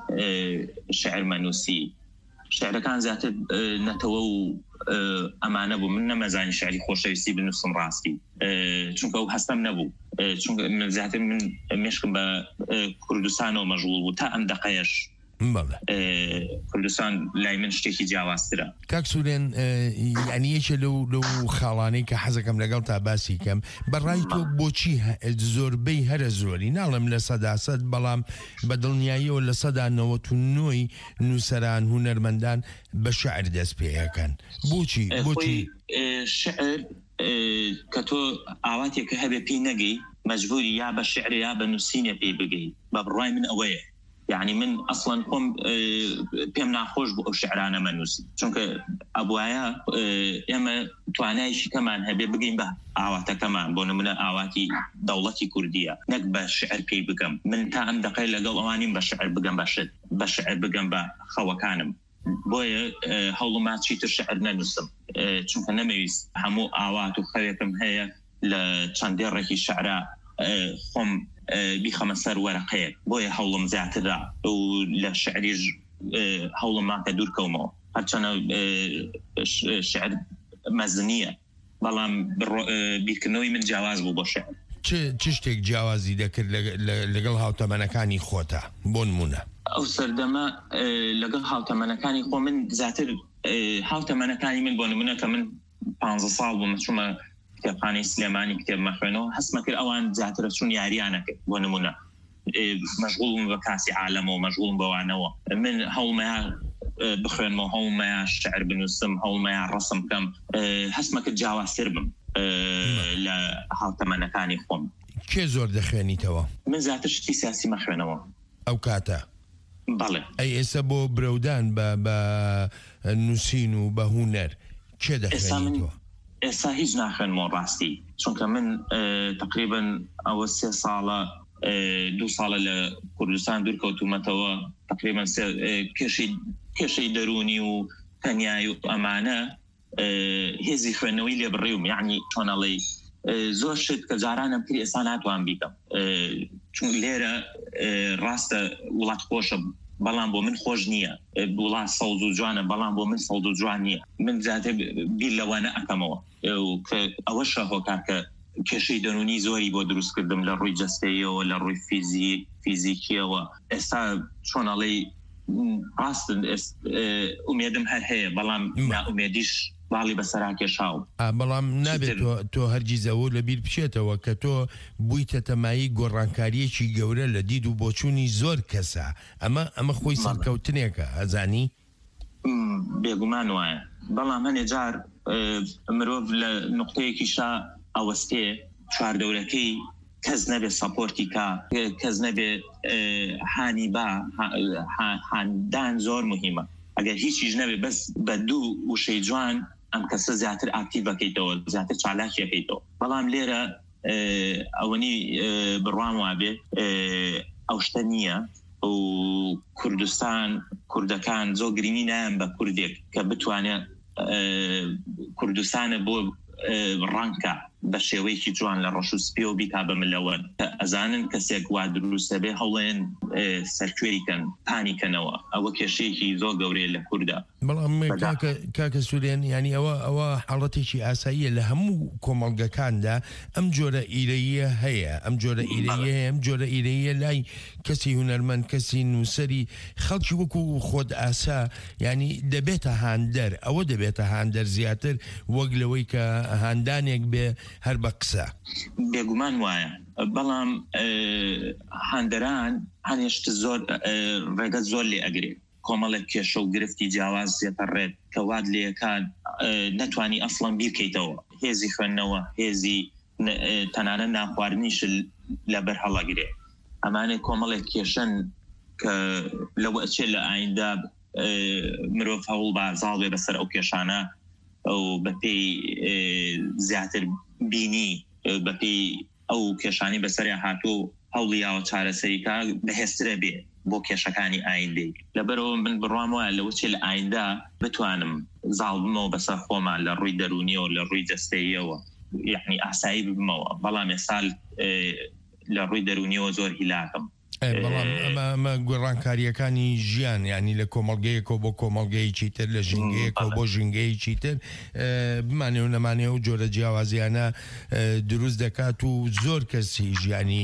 شعرمە نووسی شعرەکان زیاتر نەتەوە و ئەمانە بوو من نەمەزانی شعری خۆشەویستی بنووسم ڕاستی چونکە ئەو هەستم نەبوو چونکە من زیاتر من مێشکم بە کوردستانەوە مەژغوڵ بوو تا ئەم دەقەیەش کوردستان لای من شتێکی جیاوازترە کاک سوورێن یعنی یەکێ لەو خاڵانەی کە حەزەکەم لەگەڵ تا باسی کەم بەڕای تۆ بۆچی زۆربەی هەرە زۆری ناڵم لە 100% بەڵام بە دڵنیاییەوە لە 99 نووسەران هونەرمەندان بە شعر دەست پێیەکەن بۆچی شعر کە تۆ ئاواتێکە هەبێ پێی نەگەی مەجبوری یا بە شعر یا بە نووسینە پێی بگەی بە بڕای من ئەوەیە يعني من اصلا قم بهم ناخوش بو شعرانه منوسي چونکه ابوايا اما توانایشی كمان هبه بگیم به آواته كمان بو نمونه آواتی دولتی کردیه نک به شعر پی بگم من تا ام دقیق لگل اوانیم به شعر بگم به شعر بگم به خواکانم بوی هولو ما چیتر شعر ننوسم چونکه نمیویست همو آوات و خویکم هیا لچندی رکی شعره خم بيخمە سەر وەرەقەیە بۆیە هەوڵم زیاترا و لە شعریش هەوڵم ماکە دوورکەومەوە هەرچەنە شعر مەزنیە بەڵام بیرکردنەوەی من جیاواز بوو بۆ شعر چ شتێک جیاوازی دەکرد لەگەڵ هاوتەمەنەکانی خۆتە بۆ نمونە ئەو سەردەمە لەگەڵ هاوتەمەنەکانی خۆ من زیاتر هاوتەمەنەکانی من بۆ نمونە کە من 15 ساڵ بووم چوومە کتێبخانەی سلێمانی کتێب مەخوێنەوە هەستمە کرد ئەوان زیاترە چوون یاریانەکرد بۆ نمونە مەشغوڵم بە کاسی عالەمەوە مەشغوڵم بەوانەوە من هەوڵمەیە بخوێنمەوە هەوڵمەیە شعر بنووسم هەوڵمەیە ڕەسم بکەم هەستمە کرد جیاوازتر بم لە هاوتەمەنەکانی خۆم کێ زۆر دەخوێنیتەوە؟ من زیاتر شتی سیاسی مەخوێنەوە ئەو کاتە بەڵێ ئەی ئێستا بۆ برەودان بە نووسین و بە هونەر کێ دەخوێنیتەوە؟ ئێستا هیچ ناخوێنمەوە ڕاستی چونکە من تقریبا ئەوە 3 ساڵە 2 ساڵە لە کوردستان دوورکەوتومەتەوە تقریبا کێشەی دەرونی و تەنیایی و ئەمانە هێزی خوێندنەوەی لێ بڕێوم یعنی چۆنەڵی زۆر شت کە جارانم کرد ئێستا ناتوان بیکەم چون لێرە ڕاستە وڵات خۆشە بەڵام بۆ من خۆش نییە وڵات سەوز و جوانە بەڵام بۆ من سەوز و جوان نییە من زیاتر بیر لەوانە ئەکەمەوە ئەوەشە هۆکار کە کێشەی دەرونی زۆری بۆ دروستکردم لە ڕووی جەستەیەوە لە ڕووی فیزیکیەوە ئێستا چۆنەڵی ڕاستن ئومێدم هەر هەیە بەڵام نائومێدیش باڵی بەسەرا کێشاو بەڵام نابێت تۆ هەرگیزەوە لەبیر بچێتەوە کە تۆ بوویتە تەمایی گۆڕانکاریەکی گەورە لە دید و بۆچوونی زۆر کەسە ئەمە خۆی سەرکەوتنێکە ئەزانی بێگومان وایە بەڵام هەنێ جار مرۆڤ لە نقطەیەکیشا ئەوەستێ چواردەورەکەی کەس نەبێ سەپۆرتی کەس نەبێ هانی با هاندان زۆر مهمە ئەگەر هیچیش نەبێ بەس بە دوو وشەی جوان ئەم کەسە زیاتر ئاکتیڤ بکەیتەوە زیاتر چالاکیەکەیتەوە بەڵام لێرە ئەوەنی بڕوان وابێ ئەو شتە نییە و کوردەکان زۆر گرنگی نایان بە کوردێک کە بتوانێت کوردستانە بۆ ڕەنکە بە شێوەیەکی جوان لە ڕۆژ و سپێ و بیتا بە ملەوە ئەزانن کەسێک وا دروستە بێ هەڵێن سەرکوێریکەن پانیکەنەوە ئەوە کێشەیەکی زۆر گەورەیە لە کووردا بەڵام کاکە سوورێن ینی ئەوە حاڵەتێکی ئاساییە لە هەموو کۆمەڵگەکاندا ئەم جۆرە ئیرەیە هەیە ئەم جۆرە ئیرەیە لای کەسی هونەرمەند کەسی نووسری خەڵکی وەکو خۆت ئاسا ینی دەبێتە هاندەر ئەوە دەبێتە هاندەر زیاتر وەک لەوەی کە هاندانێک بێ هەر بە قسە بێگومان وایە بەڵام هاندەران هەنێشت زۆر ڕێگە زۆر لێ ئەگرێ کۆمەڵێک کێشە و گرفتی جیاواز زێتەڕێت کە واد لێەکان نەتوانی ئەسڵەن بیرکەیتەوە هێزی خوێندنەوە هێزی تەنانە ناخواردنیش لەبەر هەڵەگرێ ئەمانێ کۆمەڵێک کێشن کە لەوە ئەچێت لە ئایندا مرۆڤ هەوڵ بازاڵ بێ بەسەر ئەو کێشانە ئەو بەپێی زیاتر بینی بەپێی ئەو کێشانی بەسەریا هاتوو هەوڵیاوە چارەسەریکا بەهێزترە بێ بۆ کێشەکانی ئایندەی لەبەرەوە من بڕوام وایە لەوە چێ لە ئایندا بتوانم زاڵ بمەوە بەسەر خۆمان لە ڕووی دەرونیەوە لە ڕووی جەستەییەوە یعنی ئاسایی ببمەوە بەڵام ێسال لە ڕووی دەرونیەوە زۆر هیلاکم بەڵام ئەمە گۆڕانکاریەکانی ژیان ینی لە کۆمەڵگەیەکەوە بۆ کۆمەڵگەیەکی تر لە ژینگەیەکەوە بۆ ژینگەیەکی تر بمانێ و نەمانێ و جۆرە جیاوازیانە دروست دەکات و زۆر کەسی ژیانی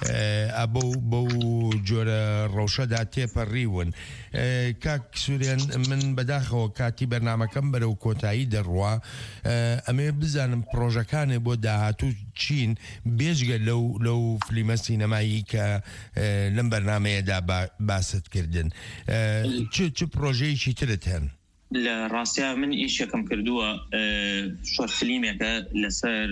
بەو جۆرە ڕەوشەدا تێپەڕیون کاک سوورێن من بەداخەوە کاتی بەرنامەکەم بەرەو کۆتایی دەڕوا ئەمێ بزانم پرۆژەکانێ بۆ داهاتوو چین بێژگە لەو فلیمە سینەمایی کە لەم بەرنامەیەدا باست کردن چ پرۆژەیەکی ترت هەن لە ڕاستیا من ئیشەکەم کردووە شۆرت فلیمێکە لەسەر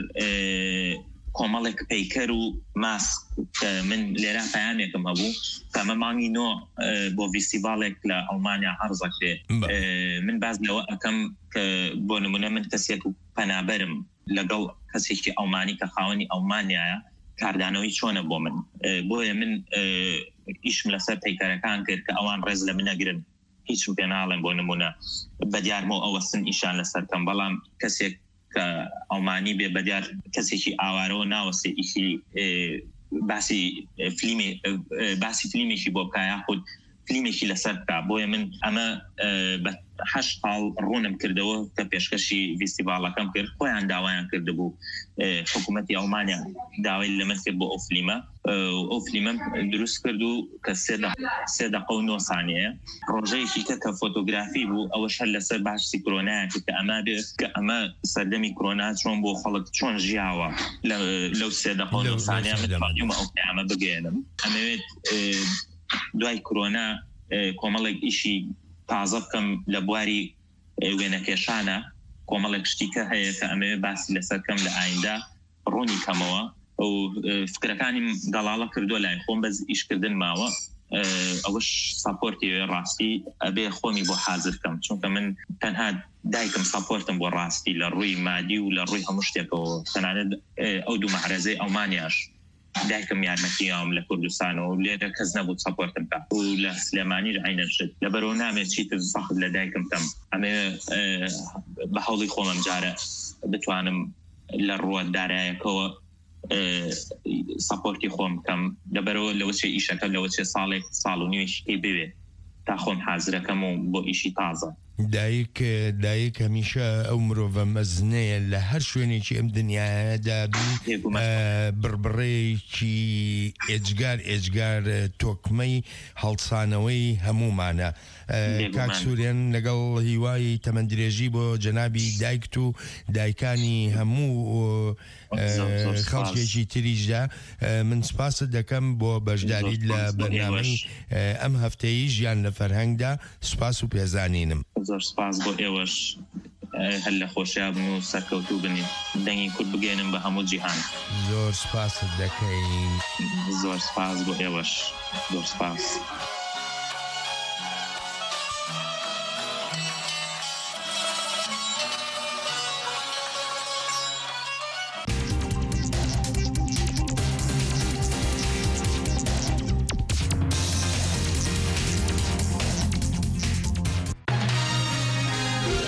کۆمەڵێک پەیکەر و ماسک کە من لێرە پەیامێکم هەبوو کەمە مانگی نۆ بۆ فیستیڤالێک لە ئەڵمانیا عەرزەکرێ من باز لەوە ئەەکەم کە بۆ نمونە من کەسێک و پەنابەرم لەگەڵ کەسێکی ئەڵمانی کە خاوەنی ئەڵمانیایە کاردانەوەی چۆنە بۆ من بۆیە من ئیشم لەسەر پەیکەرەکان کرد کە ئەوان ڕێز لە منەگرن هیچم پێ ناڵێن بۆ نمونە بەدیارمەوە ئەوەستن ئیشان لەسەرکەم بەڵام کەسێک کە ئەڵمانی بێ بەدیار کەسێکی ئاوارەوە ناوەستێ ئیشی باسی فلیمێکی بۆ بکە یاخود فلیمێکی لەسەر بکە بۆیە من ئەمە بە 8 ساڵ ڕوونم کردەوە کە پێشکەشی فیستیڤالەکەم کرد خۆیان داوایان کردبوو حکوومەتی ئەڵمانیا داوای لەمە کرد بۆ ئەو فلیمە ئەو فلیمە دروست کرد و کە 3 دقە و 9 سانیەیە ڕۆژەیەکی کە کە فۆتۆگرافی بوو ئەوەش هەر لەسەر باشی کۆرۆنایە کە ئەمە بێت کە ئەمە سەردەمی کۆرۆنا چۆن بۆ خەڵک چۆن ژیاوە لەو 3 دقە و 9 سانیە متوانیمە ئەو ئەمە بگەێنم ئەمەوێت دوای کۆرۆنا کۆمەڵێک ئیشی تازە بکەم لە بواری وێنەکێشانە کۆمەڵێک شتیکە هەیە کە ئەمەوێ باسی لەسەرکەم لە ئایندا ڕوونی کەمەوە و فکرەکانی گەڵاڵە کردووە لای خۆم بەس ئیشکردن ماوە ئەوەش ساپۆرتی ڕاستی ئەبێ خۆمی بۆ حازر بکەم چونکە من تەنها دایکم ساپۆرتم بۆ ڕاستی لە ڕووی مادی و لە ڕووی هەموو شتێکەوە تەنانەت ئەو دوو مەعرەزەی ئەڵمانیاش دایکم یارمەتیام لە کوردستانەوە لێرە کەس نەبوو ساپۆرتم بکە و لە سلێمانی عینەشت لەبەرەوە نامێت چیتر سەخت لە دایکم کەم ئەمێ بە هەوڵی خۆمم جارە بتوانم لە ڕووە دارایەکەوە ساپۆرتی خۆم بکەم لەبەرەوە لەوەچێ ئیشەکە لەوەچێ ساڵ و نیوێشی بوێ تا خۆم حازرەکەم و بۆ ئیشی تازە دایک هەمیشە ئەو مرۆڤە مەزنەیە لە هەر شوێنێکی ئەم دنیادا بڕبڕێکی ئێجگار تۆکمەی هەڵسانەوەی هەمومانە کاک سوورێن لەگەڵ هیوای تەمەندرێژی بۆ جەنابی دایکت و دایکانی هەموو خەڵکێکی تریشدا من سپاست دەکەم بۆ بەشداریت لە بەرنامەی ئەم هەفتەی ژیان لە فەرهەنگدا سپاس و پێزانینم زۆر سپاس بۆ ئێوەش هەر لە خۆشییا بن و سەرکەوتوو بنین دەنگی کورد بگەێنن بە هەموو جیهان. زۆر سپاست دەکەین. زۆر سپاس بۆ ئێوەش. زۆر سپاس.